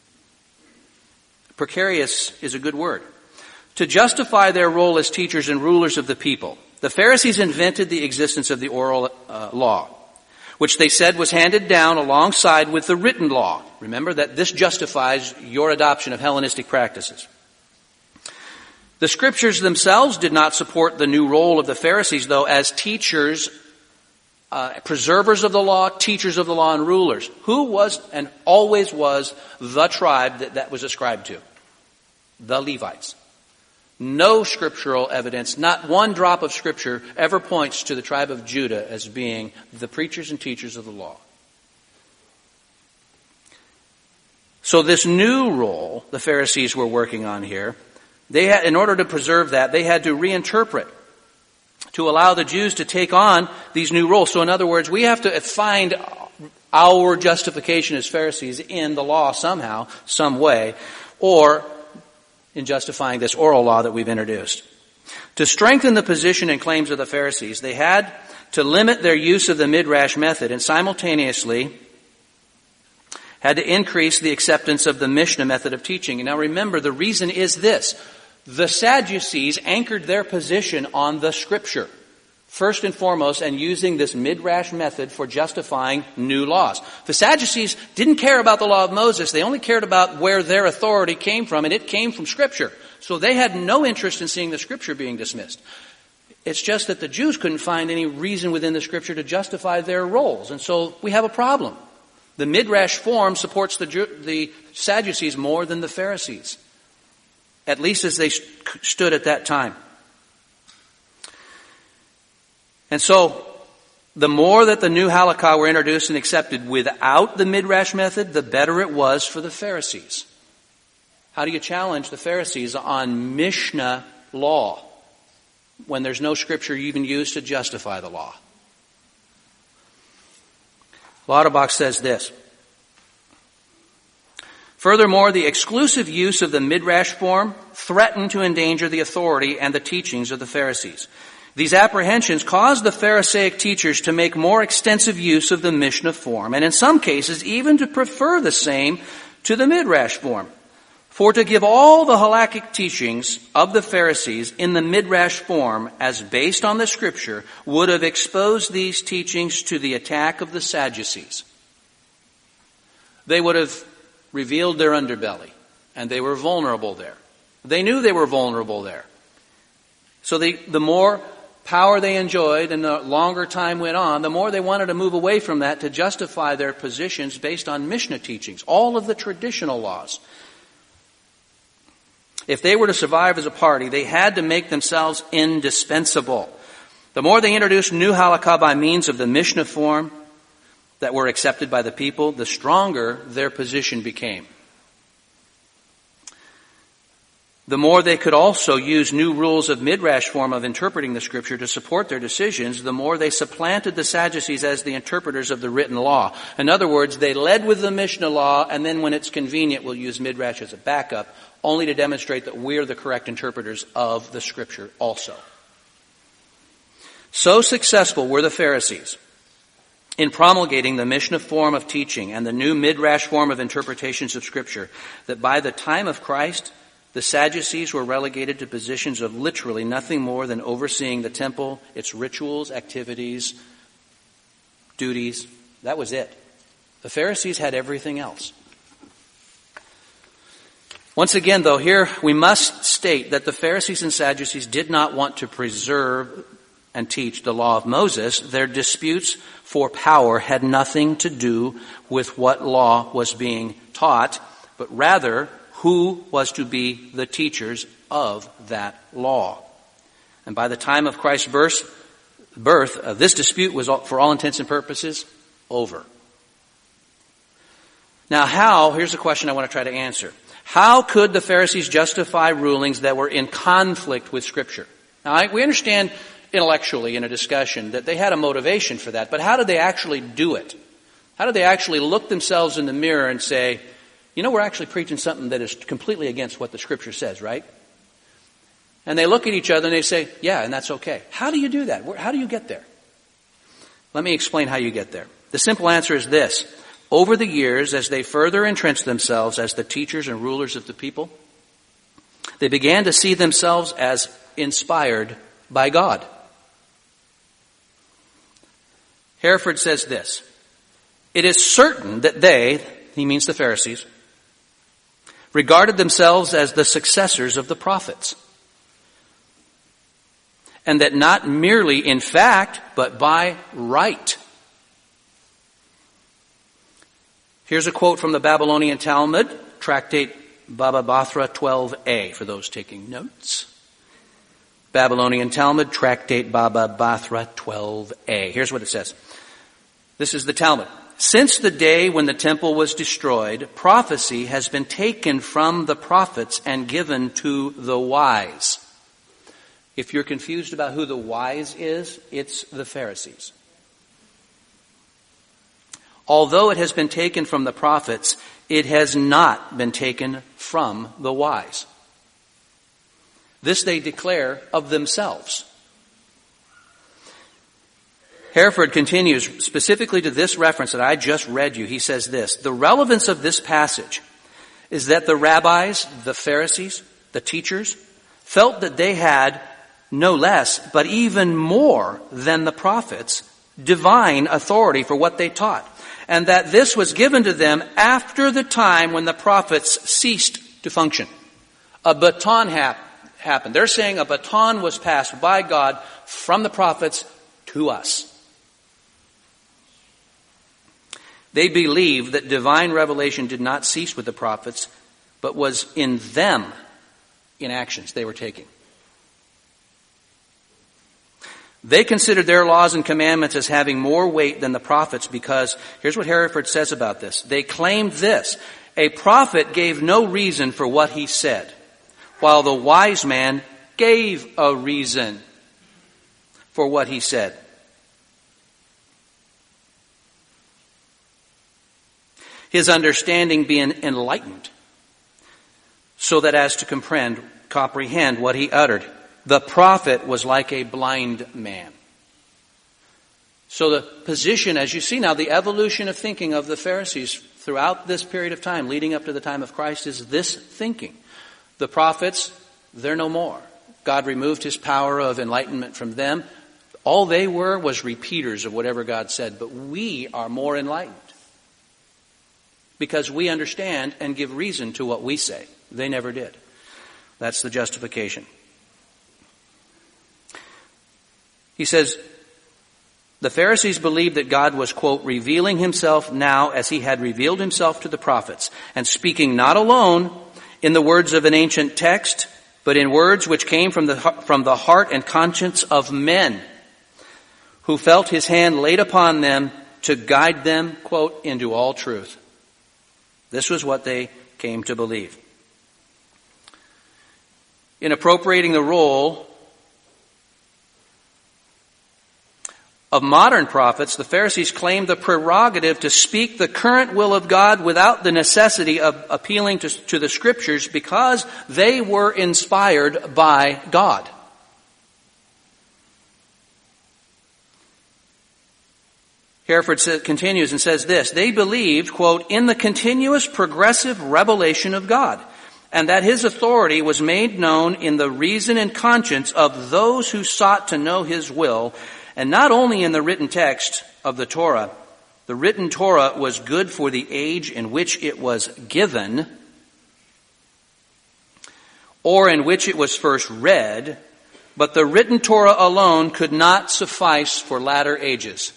Precarious is a good word. To justify their role as teachers and rulers of the people, the Pharisees invented the existence of the oral uh, law, which they said was handed down alongside with the written law. Remember that this justifies your adoption of Hellenistic practices. The scriptures themselves did not support the new role of the Pharisees, though, as teachers, uh, preservers of the law, teachers of the law, and rulers. Who was and always was the tribe that that was ascribed to? The Levites. No scriptural evidence, not one drop of scripture ever points to the tribe of Judah as being the preachers and teachers of the law. So this new role the Pharisees were working on here, they had, in order to preserve that, they had to reinterpret to allow the Jews to take on these new roles. So in other words, we have to find our justification as Pharisees in the law somehow, some way, or in justifying this oral law that we've introduced. To strengthen the position and claims of the Pharisees, they had to limit their use of the Midrash method and simultaneously had to increase the acceptance of the Mishnah method of teaching. And now remember, the reason is this. The Sadducees anchored their position on the Scripture, first and foremost, and using this Midrash method for justifying new laws. The Sadducees didn't care about the law of Moses. They only cared about where their authority came from, and it came from Scripture. So they had no interest in seeing the Scripture being dismissed. It's just that the Jews couldn't find any reason within the Scripture to justify their roles. And so we have a problem. The Midrash form supports the, Jew, the Sadducees more than the Pharisees, at least as they st- stood at that time. And so, the more that the new halakha were introduced and accepted without the Midrash method, the better it was for the Pharisees. How do you challenge the Pharisees on Mishnah law when there's no scripture even used to justify the law? Lauterbach says this. Furthermore, the exclusive use of the Midrash form threatened to endanger the authority and the teachings of the Pharisees. These apprehensions caused the Pharisaic teachers to make more extensive use of the Mishnah form, and in some cases even to prefer the same to the Midrash form. For to give all the halakhic teachings of the Pharisees in the Midrash form as based on the Scripture would have exposed these teachings to the attack of the Sadducees. They would have revealed their underbelly, and they were vulnerable there. They knew they were vulnerable there. So they, the more power they enjoyed and the longer time went on, the more they wanted to move away from that to justify their positions based on Mishnah teachings, all of the traditional laws. If they were to survive as a party, they had to make themselves indispensable. The more they introduced new halakha by means of the Mishnah form that were accepted by the people, the stronger their position became. the more they could also use new rules of midrash form of interpreting the Scripture to support their decisions, the more they supplanted the Sadducees as the interpreters of the written law. In other words, they led with the Mishnah law, and then when it's convenient, we'll use midrash as a backup, only to demonstrate that we're the correct interpreters of the Scripture also. So successful were the Pharisees in promulgating the Mishnah form of teaching and the new midrash form of interpretations of Scripture that by the time of Christ, the Sadducees were relegated to positions of literally nothing more than overseeing the temple, its rituals, activities, duties. That was it. The Pharisees had everything else. Once again, though, here we must state that the Pharisees and Sadducees did not want to preserve and teach the law of Moses. Their disputes for power had nothing to do with what law was being taught, but rather who was to be the teachers of that law. And by the time of Christ's birth, birth uh, this dispute was, for all intents and purposes, over. Now how, here's a question I want to try to answer. How could the Pharisees justify rulings that were in conflict with Scripture? Now I, we understand intellectually in a discussion that they had a motivation for that, but how did they actually do it? How did they actually look themselves in the mirror and say, you know, we're actually preaching something that is completely against what the Scripture says, right? And they look at each other and they say, yeah, and that's okay. How do you do that? How do you get there? Let me explain how you get there. The simple answer is this. Over the years, as they further entrenched themselves as the teachers and rulers of the people, they began to see themselves as inspired by God. Hereford says this, it is certain that they, he means the Pharisees, regarded themselves as the successors of the prophets. And that not merely in fact, but by right. Here's a quote from the Babylonian Talmud, Tractate Baba Bathra twelve a, for those taking notes. Babylonian Talmud, Tractate Baba Bathra twelve a. Here's what it says. This is the Talmud. Since the day when the temple was destroyed, prophecy has been taken from the prophets and given to the wise. If you're confused about who the wise is, it's the Pharisees. Although it has been taken from the prophets, it has not been taken from the wise. This they declare of themselves. Hereford continues, specifically to this reference that I just read you, he says this, the relevance of this passage is that the rabbis, the Pharisees, the teachers, felt that they had no less, but even more than the prophets, divine authority for what they taught. And that this was given to them after the time when the prophets ceased to function. A baton hap- happened. They're saying a baton was passed by God from the prophets to us. They believed that divine revelation did not cease with the prophets, but was in them, in actions they were taking. They considered their laws and commandments as having more weight than the prophets because, here's what Hereford says about this. They claimed this, a prophet gave no reason for what he said, while the wise man gave a reason for what he said. His understanding being enlightened, so that as to comprehend, comprehend what he uttered. The prophet was like a blind man. So the position, as you see now, the evolution of thinking of the Pharisees throughout this period of time, leading up to the time of Christ, is this thinking. The prophets, they're no more. God removed his power of enlightenment from them. All they were was repeaters of whatever God said, but we are more enlightened. Because we understand and give reason to what we say. They never did. That's the justification. He says, the Pharisees believed that God was, quote, revealing himself now as he had revealed himself to the prophets, and speaking not alone in the words of an ancient text, but in words which came from the, from the heart and conscience of men, who felt his hand laid upon them to guide them, quote, into all truth. This was what they came to believe. in appropriating the role of modern prophets, the Pharisees claimed the prerogative to speak the current will of God without the necessity of appealing to, to the Scriptures because they were inspired by God. Hereford continues and says this, they believed, quote, in the continuous progressive revelation of God, and that His authority was made known in the reason and conscience of those who sought to know His will, and not only in the written text of the Torah. The written Torah was good for the age in which it was given, or in which it was first read, but the written Torah alone could not suffice for latter ages.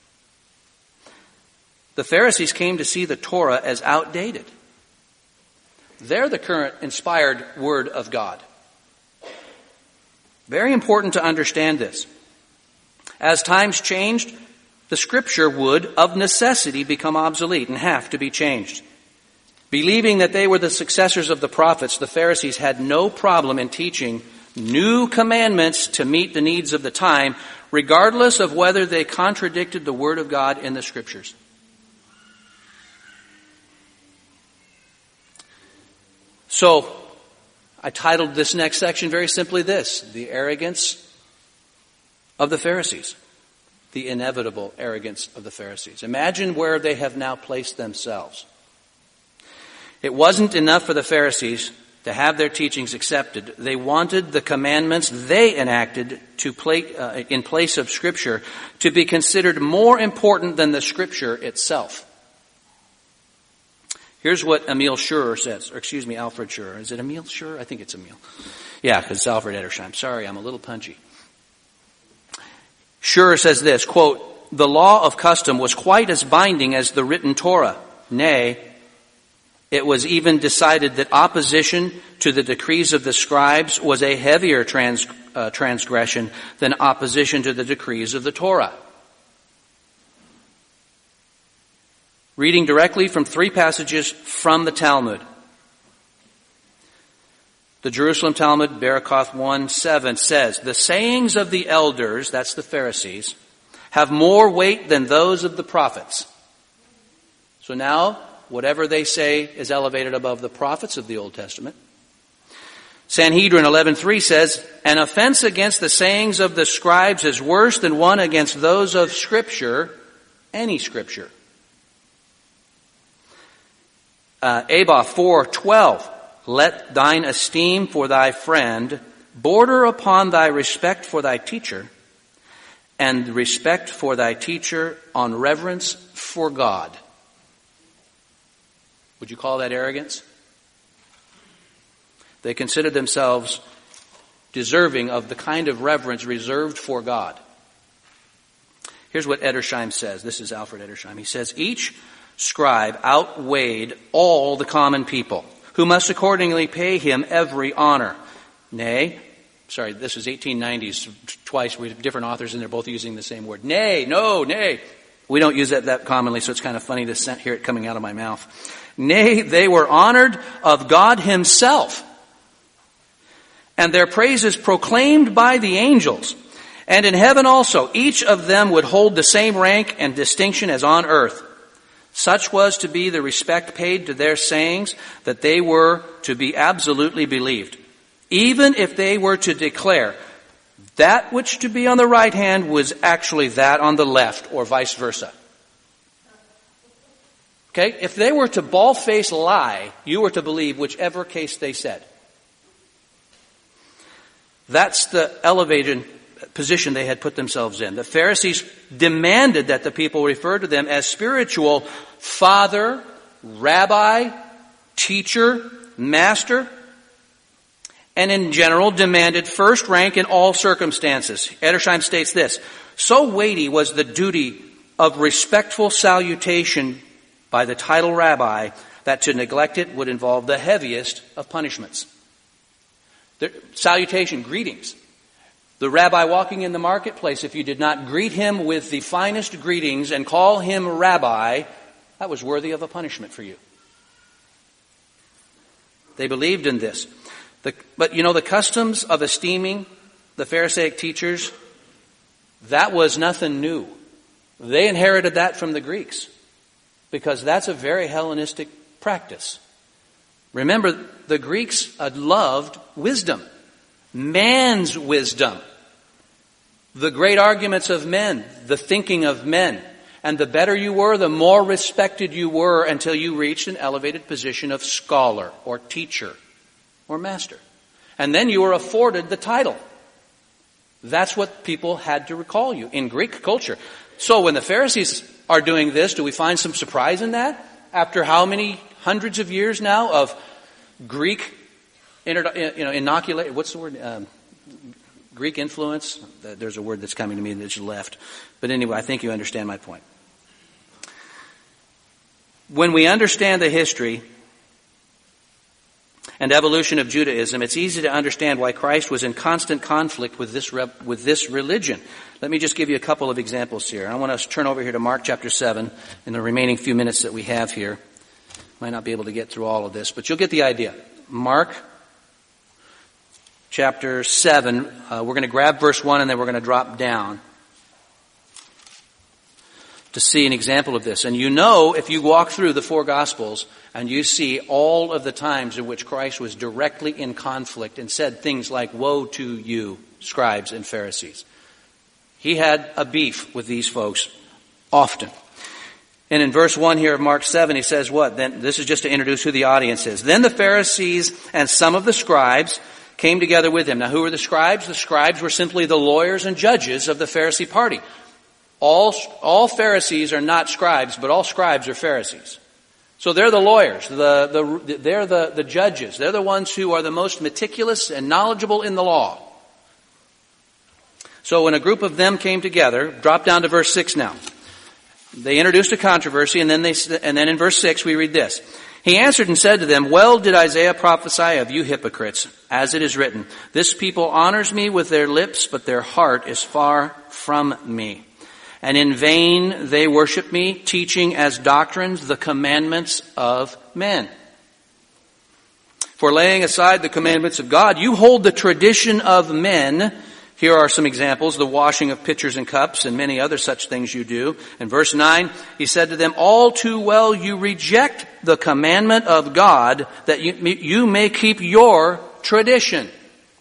The Pharisees came to see the Torah as outdated. They're the current inspired Word of God. Very important to understand this. As times changed, the Scripture would, of necessity, become obsolete and have to be changed. Believing that they were the successors of the prophets, the Pharisees had no problem in teaching new commandments to meet the needs of the time, regardless of whether they contradicted the Word of God in the Scriptures. So, I titled this next section very simply this, the arrogance of the Pharisees. The inevitable arrogance of the Pharisees. Imagine where they have now placed themselves. It wasn't enough for the Pharisees to have their teachings accepted. They wanted the commandments they enacted to play, uh, in place of Scripture to be considered more important than the Scripture itself. Here's what Emil Schurer says, or excuse me, Alfred Schurer. Is it Emil Schurer? I think it's Emil. Yeah, because it's Alfred Edersheim. Sorry, I'm a little punchy. Schurer says this, quote, the law of custom was quite as binding as the written Torah. Nay, it was even decided that opposition to the decrees of the scribes was a heavier trans, uh, transgression than opposition to the decrees of the Torah. Reading directly from three passages from the Talmud. The Jerusalem Talmud, Barakoth one seven says, the sayings of the elders, that's the Pharisees, have more weight than those of the prophets. So now, whatever they say is elevated above the prophets of the Old Testament. Sanhedrin eleven three says, an offense against the sayings of the scribes is worse than one against those of Scripture, any Scripture. Uh, Abba four twelve, let thine esteem for thy friend border upon thy respect for thy teacher, and respect for thy teacher on reverence for God. Would you call that arrogance? They considered themselves deserving of the kind of reverence reserved for God. Here's what Edersheim says. This is Alfred Edersheim. He says, each scribe outweighed all the common people, who must accordingly pay him every honor. Nay, sorry, this is eighteen nineties, twice, we have different authors and they're both using the same word. Nay, no, nay. We don't use that that commonly, so it's kind of funny to hear it coming out of my mouth. Nay, they were honored of God Himself, and their praises proclaimed by the angels. And in heaven also, each of them would hold the same rank and distinction as on earth. Such was to be the respect paid to their sayings that they were to be absolutely believed. Even if they were to declare that which to be on the right hand was actually that on the left, or vice versa. Okay? If they were to bald-faced lie, you were to believe whichever case they said. That's the elevated position they had put themselves in. The Pharisees demanded that the people refer to them as spiritual father, rabbi, teacher, master, and in general demanded first rank in all circumstances. Edersheim states this, so weighty was the duty of respectful salutation by the title rabbi that to neglect it would involve the heaviest of punishments. The salutation, greetings. The rabbi walking in the marketplace, if you did not greet him with the finest greetings and call him rabbi, that was worthy of a punishment for you. They believed in this. The, but you know, the customs of esteeming the Pharisaic teachers, that was nothing new. They inherited that from the Greeks because that's a very Hellenistic practice. Remember, the Greeks loved wisdom, man's wisdom, the great arguments of men, the thinking of men. And the better you were, the more respected you were until you reached an elevated position of scholar or teacher or master. And then you were afforded the title. That's what people had to recall you in Greek culture. So when the Pharisees are doing this, do we find some surprise in that? After how many hundreds of years now of Greek, you know, inoculate, what's the word? Um, Greek influence? There's a word that's coming to me that's left. But anyway, I think you understand my point. When we understand the history and evolution of Judaism, it's easy to understand why Christ was in constant conflict with this re- with this religion. Let me just give you a couple of examples here. I want to turn over here to Mark chapter seven in the remaining few minutes that we have here. Might not be able to get through all of this, but you'll get the idea. Mark chapter seven, uh, we're going to grab verse one and then we're going to drop down to see an example of this. And you know, if you walk through the four Gospels and you see all of the times in which Christ was directly in conflict and said things like, "Woe to you, scribes and Pharisees." He had a beef with these folks often. And in verse one here of Mark seven, he says what? Then this is just to introduce who the audience is. Then the Pharisees and some of the scribes came together with him. Now, who were the scribes? The scribes were simply the lawyers and judges of the Pharisee party. All, all Pharisees are not scribes, but all scribes are Pharisees. So they're the lawyers, the, the, they're the, the judges. They're the ones who are the most meticulous and knowledgeable in the law. So when a group of them came together, drop down to verse six now. They introduced a controversy, and then they, and then in verse six we read this. He answered and said to them, "Well did Isaiah prophesy of you hypocrites, as it is written, 'This people honors me with their lips, but their heart is far from me. And in vain they worship me, teaching as doctrines the commandments of men. For laying aside the commandments of God, you hold the tradition of men.'" Here are some examples: the washing of pitchers and cups and many other such things you do. In verse nine, he said to them, "All too well you reject the commandment of God that you, you may keep your tradition."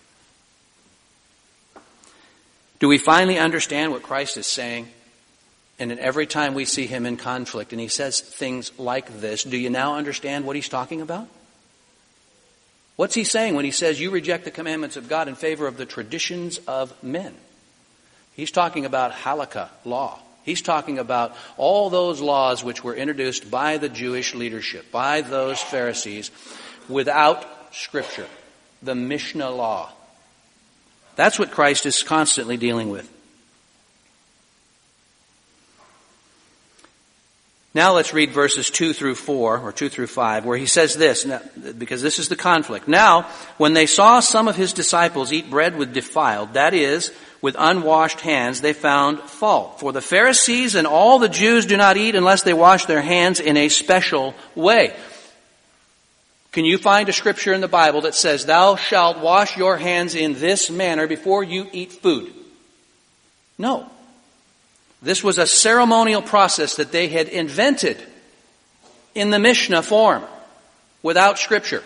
Do we finally understand what Christ is saying? And every time we see him in conflict and he says things like this, do you now understand what he's talking about? What's he saying when he says you reject the commandments of God in favor of the traditions of men? He's talking about halakha, law. He's talking about all those laws which were introduced by the Jewish leadership, by those Pharisees, without Scripture, the Mishnah law. That's what Christ is constantly dealing with. Now let's read verses two through four, or two through five, where he says this, because this is the conflict. "Now, when they saw some of his disciples eat bread with defiled, that is, with unwashed hands, they found fault. For the Pharisees and all the Jews do not eat unless they wash their hands in a special way." Can you find a scripture in the Bible that says, "Thou shalt wash your hands in this manner before you eat food"? No. This was a ceremonial process that they had invented in the Mishnah form, without Scripture.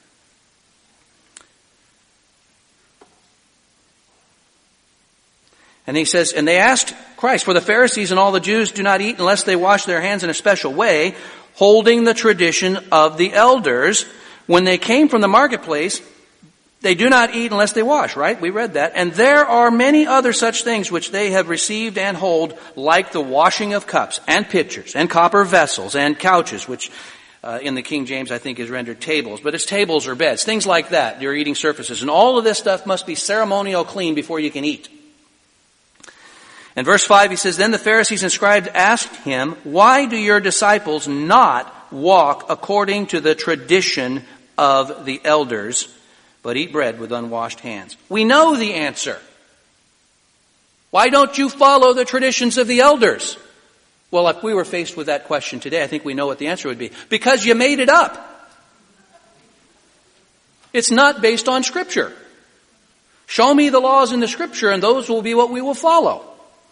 And he says, and they asked Christ, "For the Pharisees and all the Jews do not eat unless they wash their hands in a special way, holding the tradition of the elders. When they came from the marketplace, they do not eat unless they wash," right? We read that. "And there are many other such things which they have received and hold, like the washing of cups and pitchers and copper vessels and couches," which uh, in the King James I think is rendered tables, but it's tables or beds, things like that, your eating surfaces. And all of this stuff must be ceremonial clean before you can eat. In verse five he says, "Then the Pharisees and scribes asked him, 'Why do your disciples not walk according to the tradition of the elders, but eat bread with unwashed hands?'" We know the answer. Why don't you follow the traditions of the elders? Well, if we were faced with that question today, I think we know what the answer would be. Because you made it up. It's not based on Scripture. Show me the laws in the Scripture, and those will be what we will follow.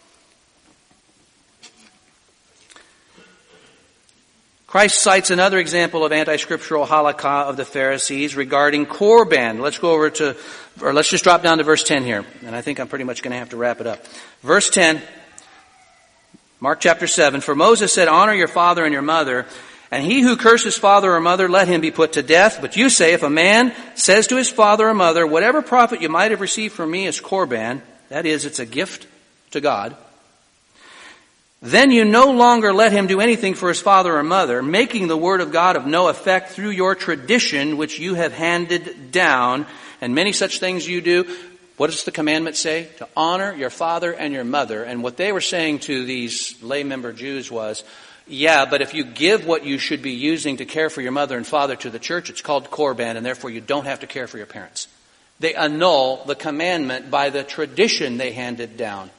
Christ cites another example of anti-scriptural halakha of the Pharisees regarding Korban. Let's go over to, or let's just drop down to verse ten here. And I think I'm pretty much going to have to wrap it up. Verse ten, Mark chapter seven, for Moses said, honor your father and your mother, and he who curses father or mother, let him be put to death. But you say, if a man says to his father or mother, whatever profit you might have received from me is Korban, that is, it's a gift to God, then you no longer let him do anything for his father or mother, making the word of God of no effect through your tradition which you have handed down, and many such things you do. What does the commandment say? To honor your father and your mother. And what they were saying to these lay member Jews was, yeah, but if you give what you should be using to care for your mother and father to the church, it's called Korban, and therefore you don't have to care for your parents. They annul the commandment by the tradition they handed down.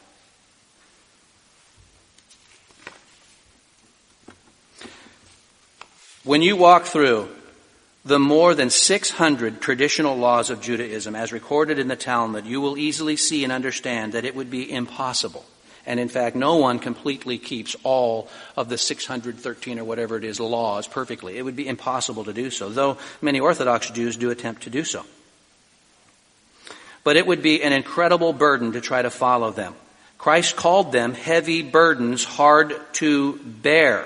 When you walk through the more than six hundred traditional laws of Judaism as recorded in the Talmud, you will easily see and understand that it would be impossible. And in fact, no one completely keeps all of the six hundred thirteen or whatever it is laws perfectly. It would be impossible to do so, though many Orthodox Jews do attempt to do so. But it would be an incredible burden to try to follow them. Christ called them heavy burdens, hard to bear.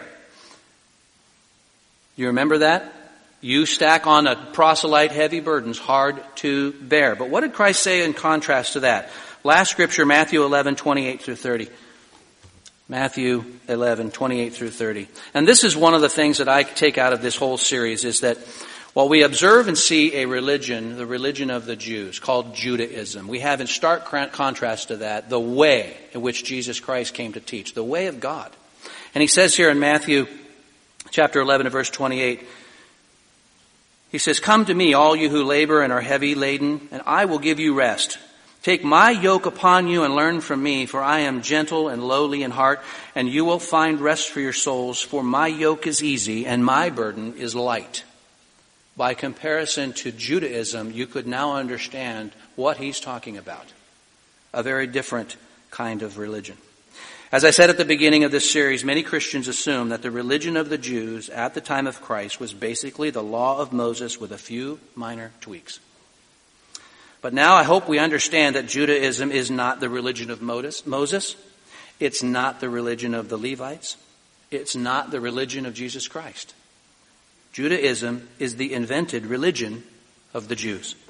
You remember that? You stack on a proselyte heavy burdens, hard to bear. But what did Christ say in contrast to that? Last scripture, Matthew eleven, twenty-eight through thirty. Matthew eleven, twenty-eight through thirty. And this is one of the things that I take out of this whole series, is that while we observe and see a religion, the religion of the Jews, called Judaism, we have in stark contrast to that the way in which Jesus Christ came to teach, the way of God. And he says here in Matthew chapter eleven and verse twenty-eight, he says, come to me, all you who labor and are heavy laden, and I will give you rest. Take my yoke upon you and learn from me, for I am gentle and lowly in heart, and you will find rest for your souls, for my yoke is easy and my burden is light. By comparison to Judaism, you could now understand what he's talking about. A very different kind of religion. As I said at the beginning of this series, many Christians assume that the religion of the Jews at the time of Christ was basically the law of Moses with a few minor tweaks. But now I hope we understand that Judaism is not the religion of Moses. It's not the religion of the Levites. It's not the religion of Jesus Christ. Judaism is the invented religion of the Jews.